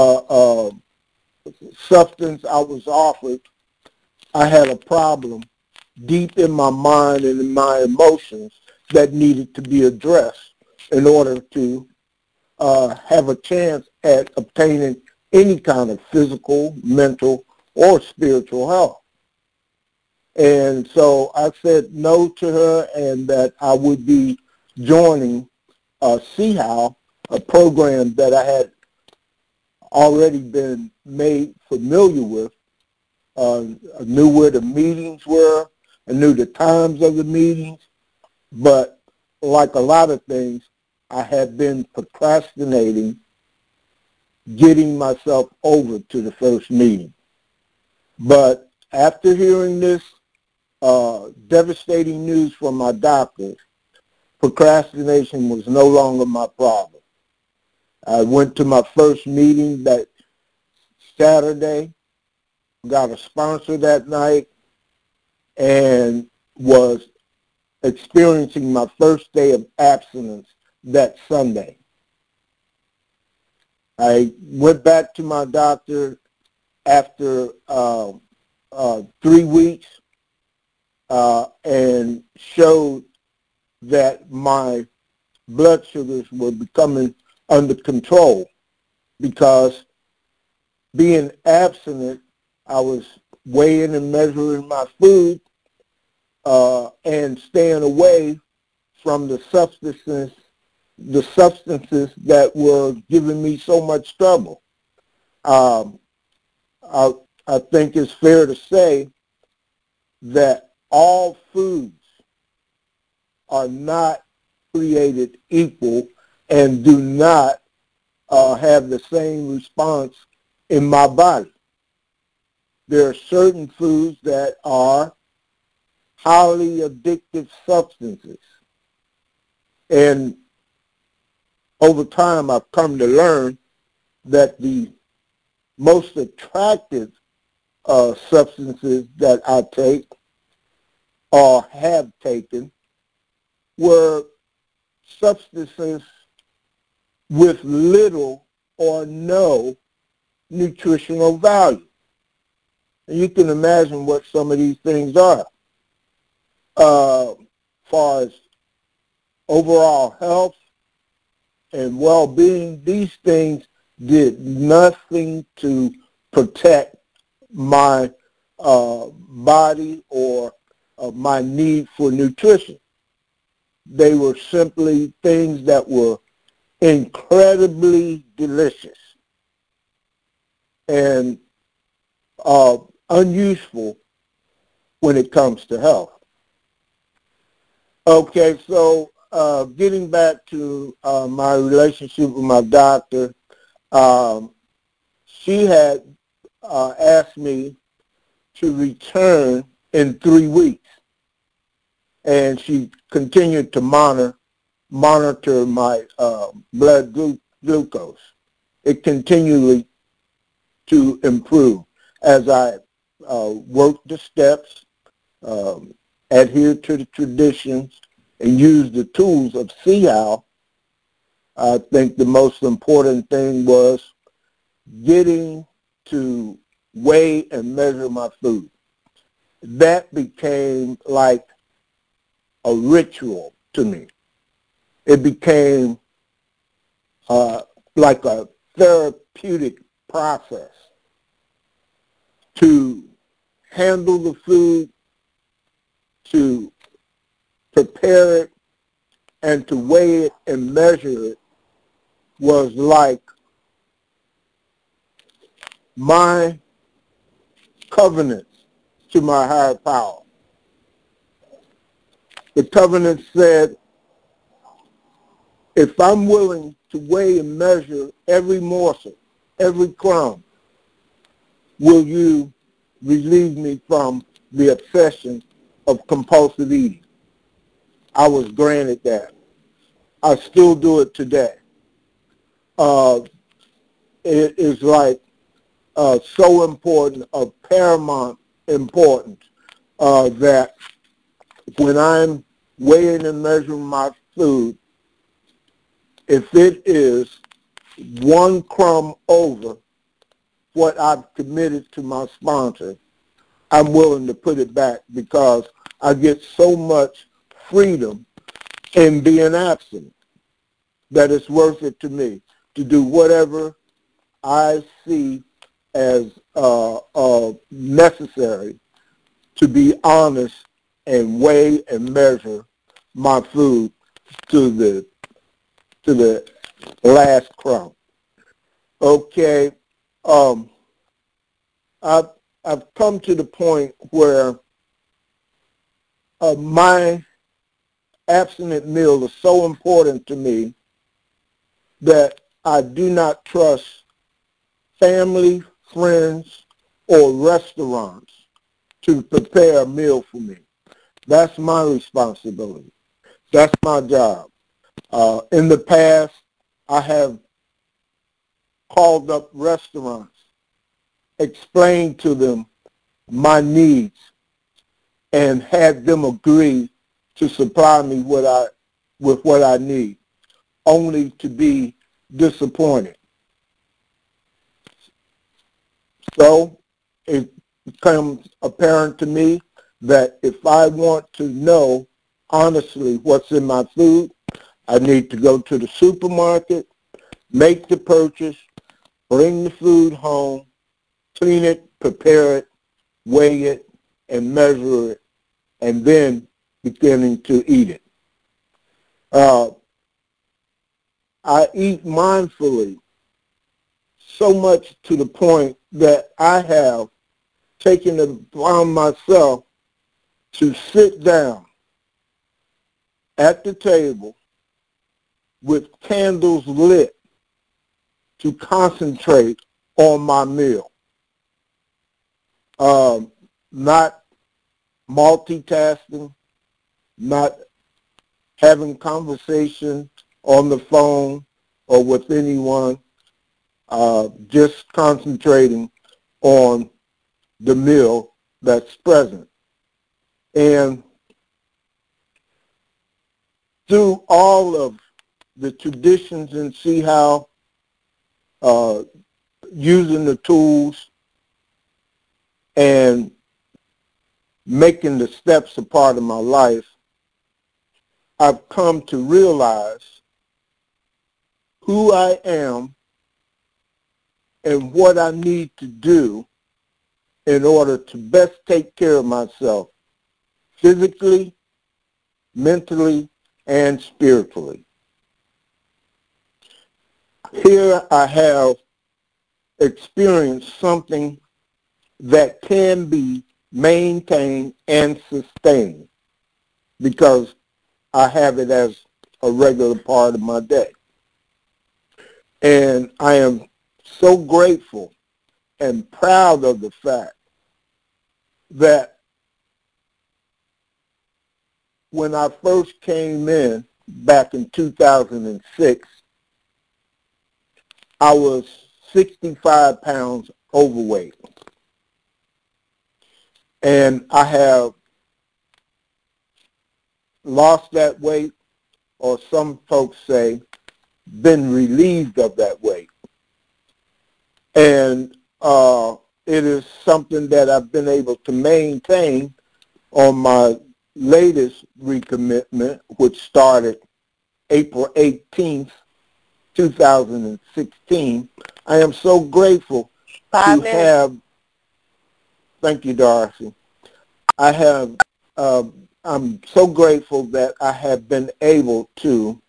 [SPEAKER 10] substance I was offered, I had a problem deep in my mind and in my emotions that needed to be addressed in order to have a chance at obtaining any kind of physical, mental, or spiritual health. And so I said no to her, and that I would be joining CHOW, a program that I had already been made familiar with. I knew where the meetings were. I knew the times of the meetings. But like a lot of things, I had been procrastinating getting myself over to the first meeting. But after hearing this devastating news from my doctor, procrastination was no longer my problem. I went to my first meeting that Saturday, got a sponsor that night, and was experiencing my first day of abstinence that Sunday. I went back to my doctor after 3 weeks and showed that my blood sugars were becoming under control, because being abstinent, I was weighing and measuring my food and staying away from the substances that were giving me so much trouble. I think it's fair to say that all foods are not created equal and do not have the same response in my body. There are certain foods that are highly addictive substances. And over time, I've come to learn that the most attractive substances that I take or have taken were substances with little or no nutritional value. And you can imagine what some of these things are. Far as overall health and well-being, these things did nothing to protect my body or my need for nutrition. They were simply things that were incredibly delicious and unuseful when it comes to health. Okay, so getting back to my relationship with my doctor, she had asked me to return in 3 weeks, and she continued to monitor my blood glucose. It continually to improve as I worked the steps, adhered to the traditions, and used the tools of See-How. I think the most important thing was getting to weigh and measure my food. That became like a ritual to me. It became like a therapeutic process to handle the food, to prepare it, and to weigh it and measure it was like my covenant to my higher power. The covenant said, if I'm willing to weigh and measure every morsel, every crumb, will you relieve me from the obsession of compulsive eating? I was granted that. I still do it today. It is like so important, of paramount importance, that when I'm weighing and measuring my food, if it is 1 crumb over what I've committed to my sponsor, I'm willing to put it back because I get so much freedom in being absent that it's worth it to me to do whatever I see as necessary to be honest and weigh and measure my food to the last crumb. Okay, I've come to the point where my abstinent meal is so important to me that I do not trust family, friends, or restaurants to prepare a meal for me. That's my responsibility. That's my job. In the past, I have called up restaurants, explained to them my needs, and had them agree to supply me with what I need, only to be disappointed. So it becomes apparent to me that if I want to know honestly what's in my food, I need to go to the supermarket, make the purchase, bring the food home, clean it, prepare it, weigh it, and measure it, and then beginning to eat it. I eat mindfully so much to the point that I have taken it upon myself to sit down at the table with candles lit to concentrate on my meal. Not multitasking, not having conversations on the phone or with anyone, just concentrating on the meal that's present. And through all of the traditions in See-How, using the tools and making the steps a part of my life, I've come to realize who I am and what I need to do in order to best take care of myself physically, mentally, and spiritually. Here I have experienced something that can be maintained and sustained because I have it as a regular part of my day. And I am so grateful and proud of the fact that when I first came in back in 2006, I was 65 pounds overweight. And I have lost that weight, or some folks say been relieved of that weight. And it is something that I've been able to maintain on my latest recommitment, which started April 18th, 2016. I am so grateful to have, thank you, Darcy. I'm so grateful that I have been able to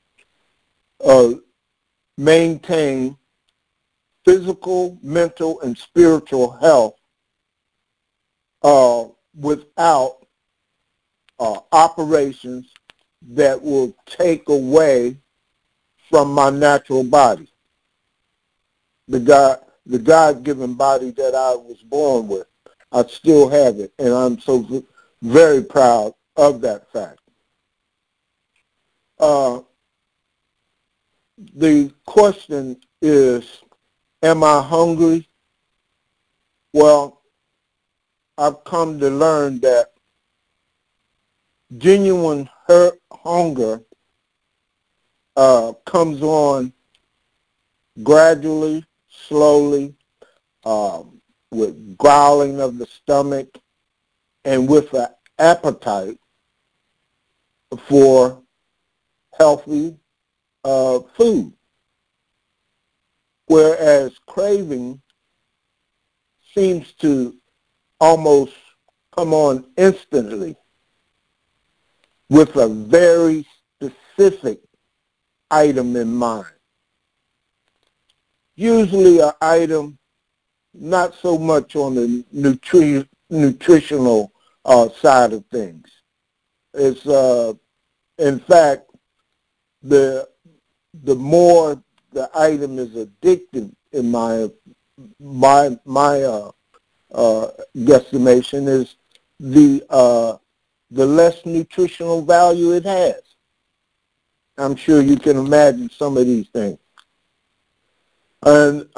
[SPEAKER 10] maintain physical, mental, and spiritual health without operations that will take away from my natural body, the God-given body that I was born with. I still have it, and I'm so very proud of that fact. The question is, am I hungry? Well, I've come to learn that genuine hunger comes on gradually, slowly, with growling of the stomach, and with an appetite for healthy food. Whereas craving seems to almost come on instantly with a very specific item in mind. Usually an item not so much on the nutritional side of things. It's in fact, the more the item is addictive, in my guesstimation, is the less nutritional value it has. I'm sure you can imagine some of these things. And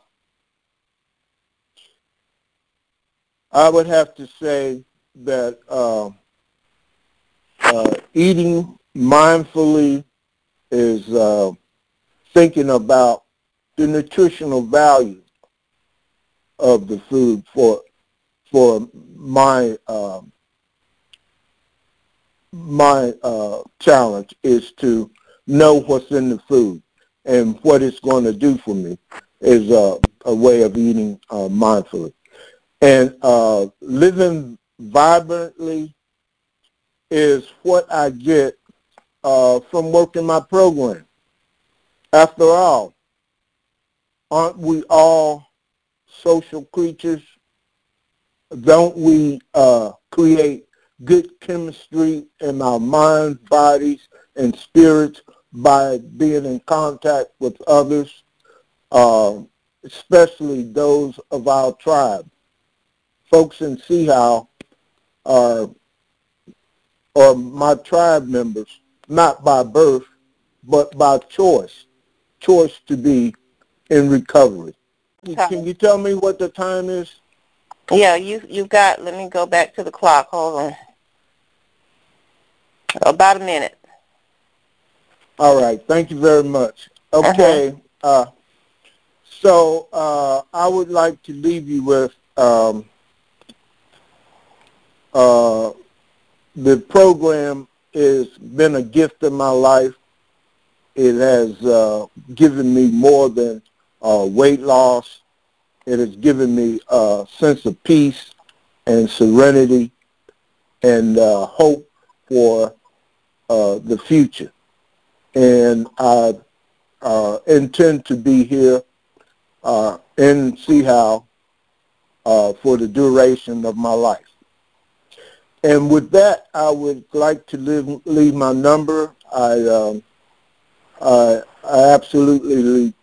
[SPEAKER 10] I would have to say that eating mindfully is thinking about the nutritional value of the food for my challenge is to know what's in the food and what it's going to do for me is a way of eating mindfully. And living vibrantly is what I get from working my program. After all, aren't we all social creatures? Don't we create good chemistry in our minds, bodies, and spirits by being in contact with others, especially those of our tribe? Folks in Seahau are my tribe members, not by birth, but by choice to be in recovery. Can you tell me what the time is?
[SPEAKER 1] Yeah, you've got, let me go back to the clock. Hold on. About a minute.
[SPEAKER 10] All right. Thank you very much. Okay. So I would like to leave you with the program has been a gift in my life. It has given me more than weight loss. It has given me a sense of peace and serenity and hope for the future. And I intend to be here in Seahawk for the duration of my life. And with that, I would like to leave my number. I absolutely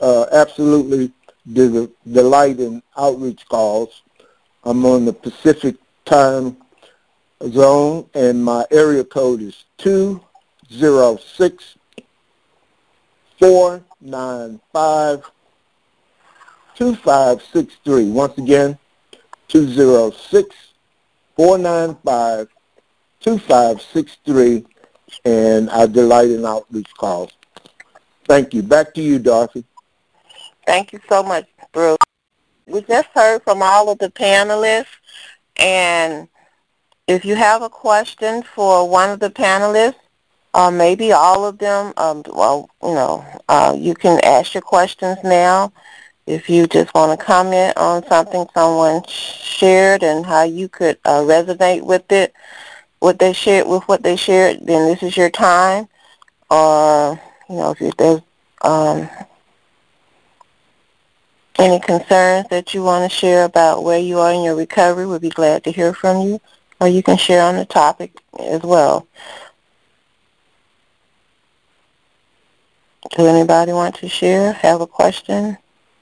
[SPEAKER 10] delight in outreach calls. I'm on the Pacific time zone, and my area code is 206-495-2563. Once again, 206-495-2563, and I delight in outreach calls. Thank you. Back to you, Dorothy.
[SPEAKER 1] Thank you so much, Bruce. We just heard from all of the panelists, and if you have a question for one of the panelists, or maybe all of them, you can ask your questions now. If you just want to comment on something someone shared and how you could resonate with it, what they shared, then this is your time. Or, if there's any concerns that you want to share about where you are in your recovery, we'd be glad to hear from you. Or you can share on the topic as well. Does anybody want to share? Have a question?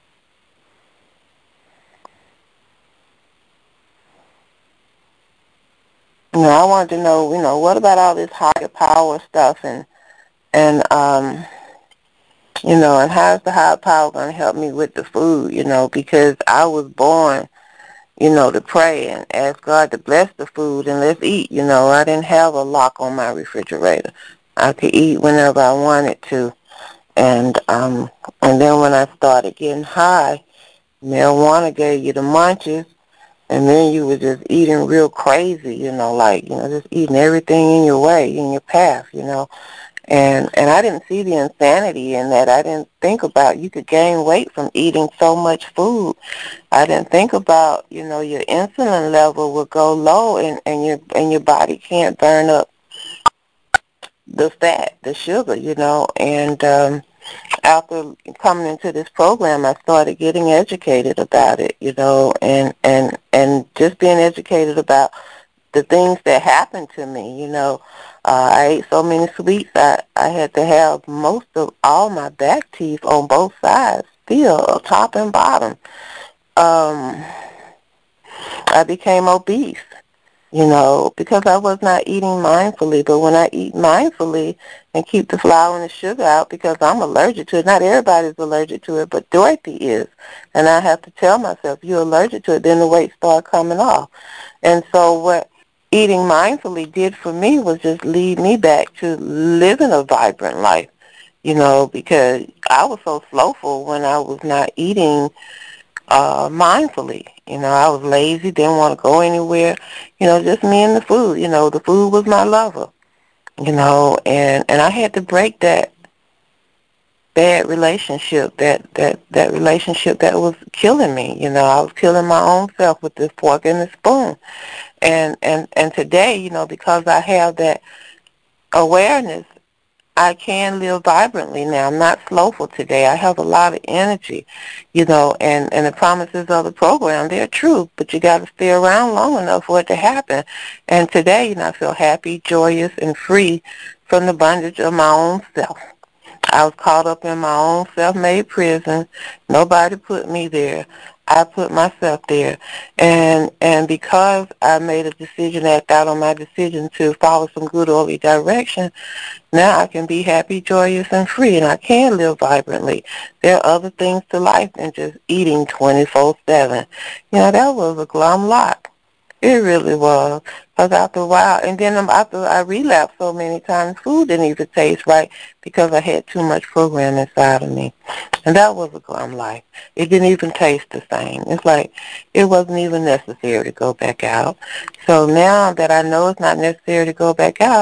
[SPEAKER 1] I wanted to know, what about all this higher power stuff and how's the higher power going to help me with the food, because I was born, to pray and ask God to bless the food and let's eat, I didn't have a lock on my refrigerator. I could eat whenever I wanted to. And then when I started getting high, marijuana gave you the munchies, and then you were just eating real crazy, just eating everything in your way, in your path, And I didn't see the insanity in that. I didn't think about you could gain weight from eating so much food. I didn't think about, your insulin level will go low and your body can't burn up the fat, the sugar, And after coming into this program, I started getting educated about it, and just being educated about the things that happened to me, I ate so many sweets, I had to have most of all my back teeth on both sides, still, top and bottom. I became obese, because I was not eating mindfully. But when I eat mindfully and keep the flour and the sugar out, because I'm allergic to it, not everybody's allergic to it, but Dorothy is. And I have to tell myself, you're allergic to it, then the weight started coming off. And so what eating mindfully did for me was just lead me back to living a vibrant life, because I was so slowful when I was not eating mindfully. I was lazy, didn't want to go anywhere, just me and the food. The food was my lover, and I had to break that bad relationship, that relationship that was killing me. I was killing my own self with this fork and the spoon. And today, because I have that awareness, I can live vibrantly now. I'm not slowful today. I have a lot of energy, and the promises of the program, they're true, but you got to stay around long enough for it to happen. And today, I feel happy, joyous, and free from the bondage of my own self. I was caught up in my own self-made prison. Nobody put me there. I put myself there. And because I made a decision, act out on my decision to follow some good orderly direction, now I can be happy, joyous, and free, and I can live vibrantly. There are other things to life than just eating 24/7. That was a glum lot. It really was. Because after a while, and then after I relapsed so many times, food didn't even taste right because I had too much program inside of me. And that was a glum life. It didn't even taste the same. It's like it wasn't even necessary to go back out. So now that I know it's not necessary to go back out,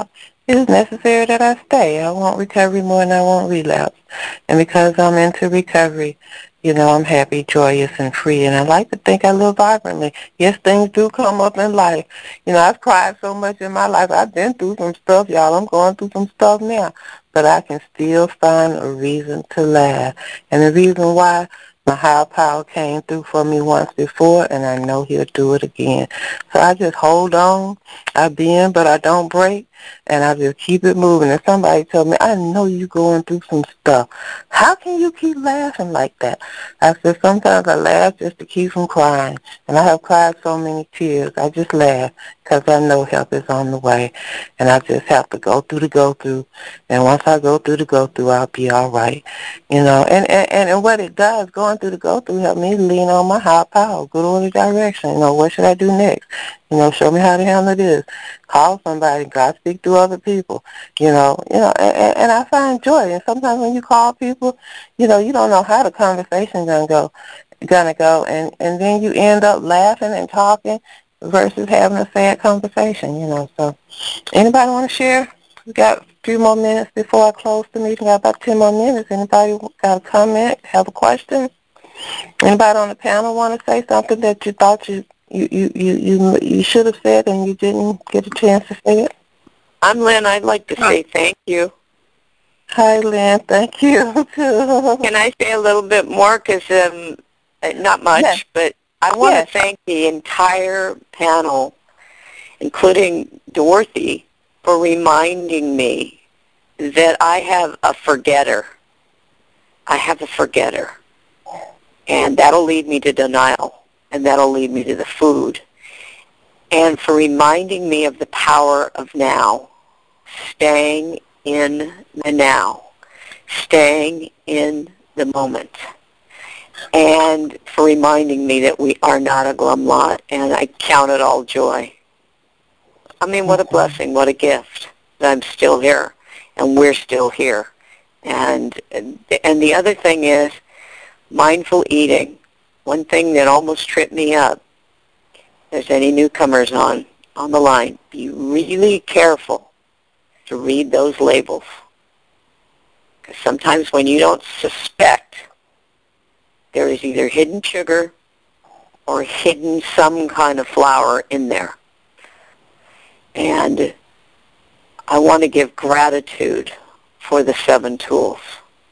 [SPEAKER 1] it is necessary that I stay. I want recovery more than I want relapse. And because I'm into recovery, I'm happy, joyous, and free. And I like to think I live vibrantly. Yes, things do come up in life. I've cried so much in my life. I've been through some stuff, y'all. I'm going through some stuff now. But I can still find a reason to laugh. And the reason why, my higher power came through for me once before, and I know he'll do it again. So I just hold on. I bend, but I don't break, and I just keep it moving. And somebody told me, I know you're going through some stuff. How can you keep laughing like that? I said, sometimes I laugh just to keep from crying. And I have cried so many tears. I just laugh because I know help is on the way. And I just have to go through the go-through. And once I go through the go-through, I'll be all right. And what it does, going through the go-through, help me lean on my higher power, good order direction. What should I do next? Show me how to handle this. Call somebody. God speak through other people. And I find joy. And sometimes when you call people, you don't know how the conversation's gonna go, and then you end up laughing and talking versus having a sad conversation. So, anybody want to share? We got a few more minutes before I close the meeting. Got about 10 more minutes. Anybody got a comment? Have a question? Anybody on the panel want to say something that you thought you should have said and you didn't get a chance to say it?
[SPEAKER 4] I'm Lynn. I'd like to say thank you.
[SPEAKER 1] Hi, Lynn. Thank you, too.
[SPEAKER 4] Can I say a little bit more? Because not much,
[SPEAKER 1] yes.
[SPEAKER 4] But I want to thank the entire panel, including Dorothy, for reminding me that I have a forgetter. I have a forgetter. And that'll lead me to denial, and that'll lead me to the food. And for reminding me of the power of now, staying in the now, staying in the moment, and for reminding me that we are not a glum lot, and I count it all joy. I mean, what a blessing, what a gift that I'm still here, and we're still here. And the other thing is mindful eating. One thing that almost tripped me up, if there's any newcomers on the line, be really careful to read those labels. Because sometimes when you don't suspect, there is either hidden sugar or hidden some kind of flour in there. And I want to give gratitude for the 7 tools.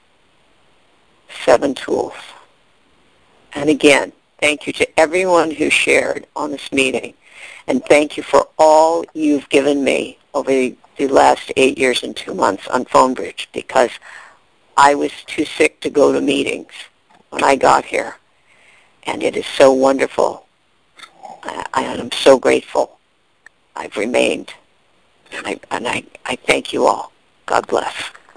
[SPEAKER 4] 7 tools. And again, thank you to everyone who shared on this meeting. And thank you for all you've given me over the last 8 years and 2 months on PhoneBridge, because I was too sick to go to meetings when I got here. And it is so wonderful. I am so grateful I've remained. And I thank you all. God bless.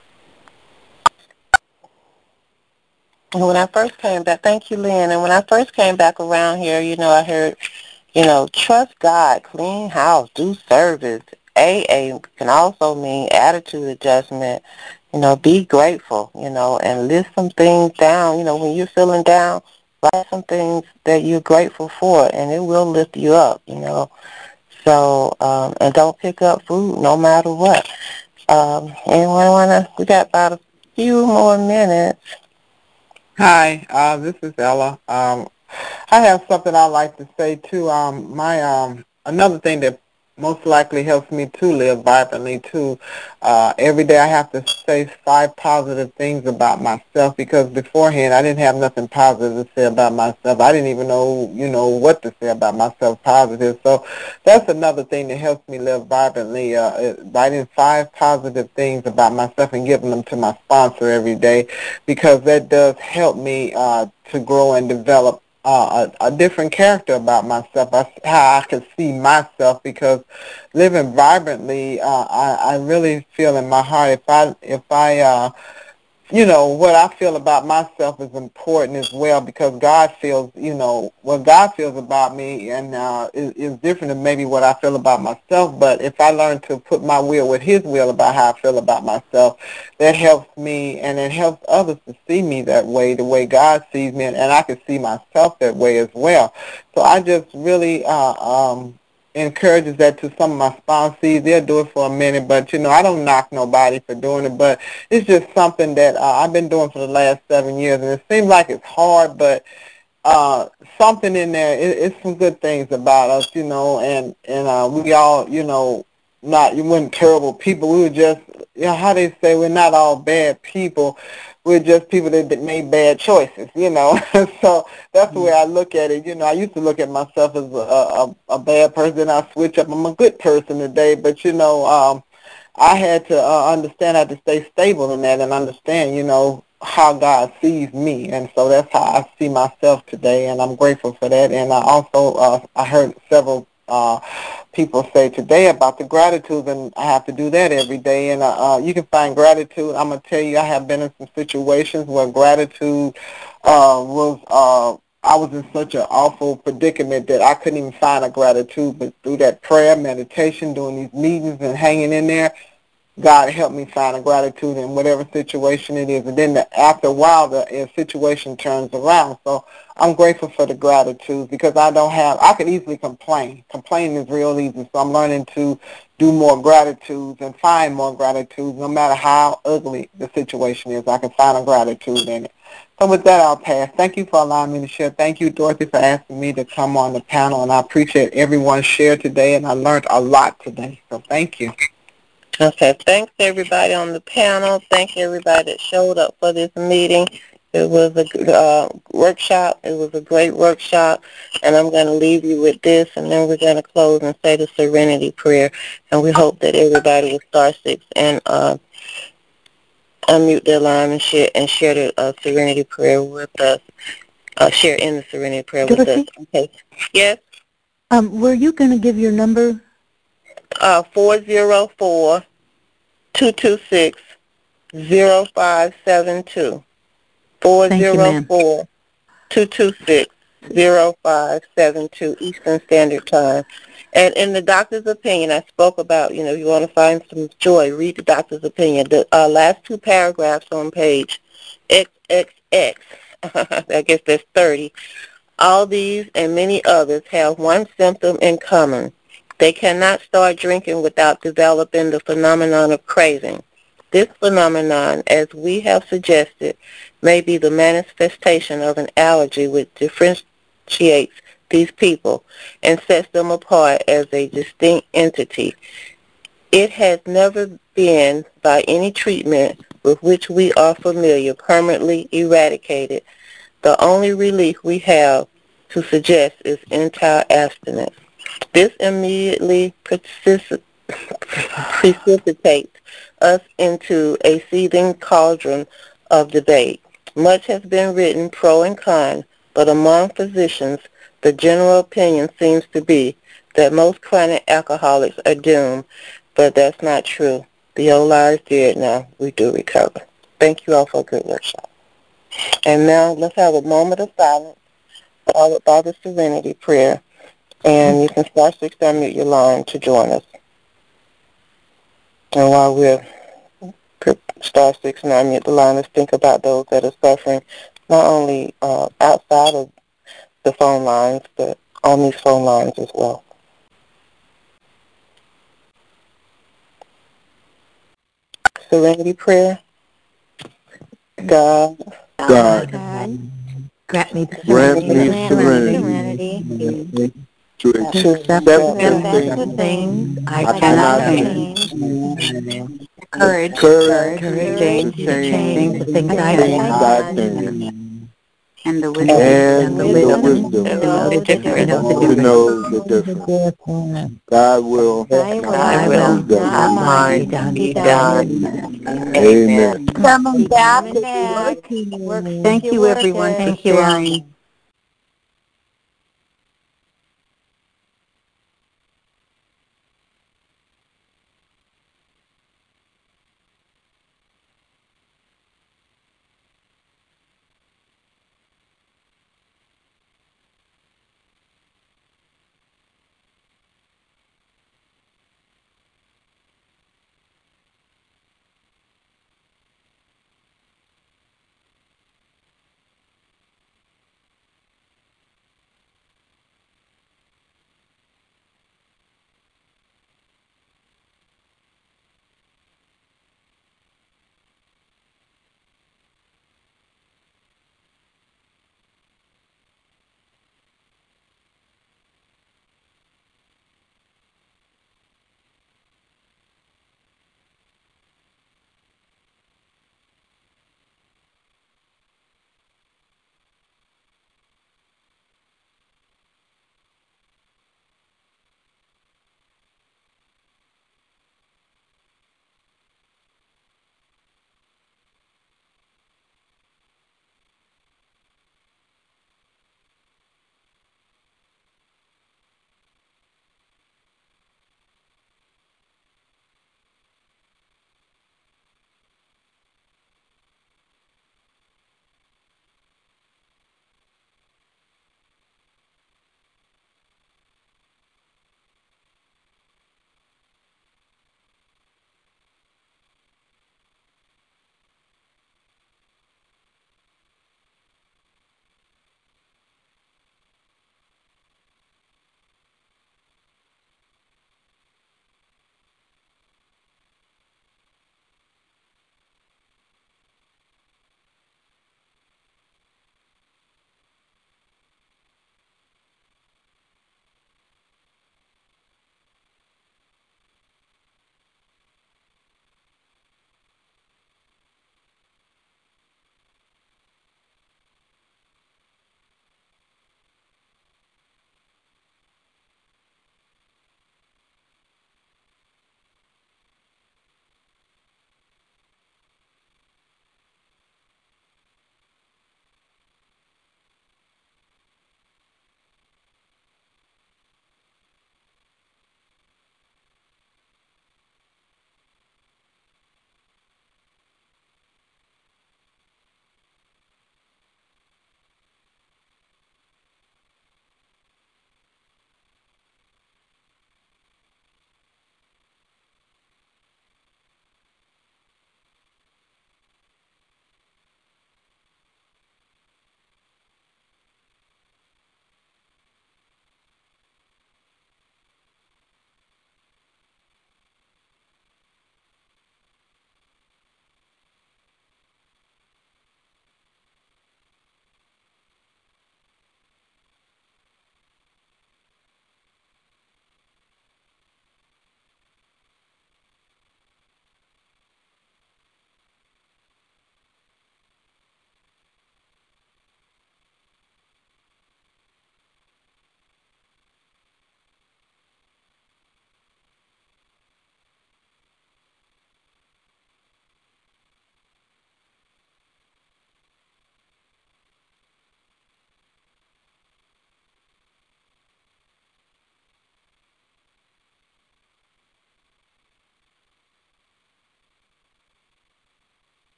[SPEAKER 1] And when I first came back, thank you, Lynn. And when I first came back around here, I heard, trust God, clean house, do service. AA can also mean attitude adjustment. Be grateful, and list some things down. When you're feeling down, write some things that you're grateful for, and it will lift you up, So, and don't pick up food no matter what. Anyone we got about a few more minutes.
[SPEAKER 5] Hi, this is Ella. I have something I'd like to say too. Another thing that most likely helps me to live vibrantly too. Every day I have to say 5 positive things about myself, because beforehand I didn't have nothing positive to say about myself. I didn't even know, what to say about myself positive. So that's another thing that helps me live vibrantly. Writing 5 positive things about myself and giving them to my sponsor every day, because that does help me to grow and develop a different character about myself, how I can see myself, because living vibrantly, I really feel in my heart, if I what I feel about myself is important as well, because God feels, what God feels about me and is different than maybe what I feel about myself. But if I learn to put my will with His will about how I feel about myself, that helps me, and it helps others to see me that way, the way God sees me, and I can see myself that way as well. So I just really encourages that to some of my spouses. They'll do it for a minute, but, I don't knock nobody for doing it, but it's just something that I've been doing for the last 7 years, and it seems like it's hard, but something in there, it's some good things about us, and we all, you weren't terrible people. We were just, how they say, we're not all bad people. We're just people that made bad choices, So that's the way I look at it. I used to look at myself as a bad person. I switch up. I'm a good person today, but, I had to understand, I had to stay stable in that and understand, how God sees me. And so that's how I see myself today, and I'm grateful for that. And I also, I heard several people say today about the gratitude, and I have to do that every day. And you can find gratitude. I'm going to tell you, I have been in some situations where gratitude I was in such an awful predicament that I couldn't even find a gratitude, but through that prayer, meditation, doing these meetings and hanging in there, God helped me find a gratitude in whatever situation it is. And then after a while, the situation turns around. So I'm grateful for the gratitude because I could easily complain. Complaining is real easy. So I'm learning to do more gratitudes and find more gratitude. No matter how ugly the situation is, I can find a gratitude in it. So with that, I'll pass. Thank you for allowing me to share. Thank you, Dorothy, for asking me to come on the panel. And I appreciate everyone's share today, and I learned a lot today. So thank you.
[SPEAKER 1] Okay, thanks everybody on the panel. Thank everybody that showed up for this meeting. It was a workshop. It was a great workshop, and I'm going to leave you with this, and then we're going to close and say the Serenity Prayer, and we hope that everybody will star 6 and unmute their line and share the Serenity Prayer with us. Share in the Serenity Prayer with us. Okay. Yes.
[SPEAKER 6] Were you going to give your number?
[SPEAKER 1] 404-226-0572. 404-226-0572 Eastern Standard Time. And in the doctor's opinion, I spoke about, you want to find some joy, read the doctor's opinion. The last 2 paragraphs on page XXX, I guess that's 30. All these and many others have one symptom in common. They cannot start drinking without developing the phenomenon of craving. This phenomenon, as we have suggested, may be the manifestation of an allergy which differentiates these people and sets them apart as a distinct entity. It has never been, by any treatment with which we are familiar, permanently eradicated. The only relief we have to suggest is entire abstinence. This immediately precipitates us into a seething cauldron of debate. Much has been written pro and con, but among physicians, the general opinion seems to be that most chronic alcoholics are doomed, but that's not true. The old lie is dead now. We do recover. Thank you all for a good workshop. And now let's have a moment of silence, followed by the Serenity Prayer. And you can star 6 to unmute your line to join us. And while we're star 6 and unmute the line, let's think about those that are suffering, not only outside of the phone lines, but on these phone lines as well. Serenity Prayer. God.
[SPEAKER 6] Grant me
[SPEAKER 10] serenity to accept the things
[SPEAKER 6] I
[SPEAKER 10] cannot
[SPEAKER 6] change.
[SPEAKER 10] Courage
[SPEAKER 6] to
[SPEAKER 10] change
[SPEAKER 6] the things
[SPEAKER 10] I can.
[SPEAKER 7] And the
[SPEAKER 10] And the wisdom
[SPEAKER 6] to know the difference.
[SPEAKER 10] to know the difference. God will
[SPEAKER 2] Not mine be done.
[SPEAKER 10] Amen.
[SPEAKER 3] Coming back.
[SPEAKER 7] Thank you, everyone, for sharing.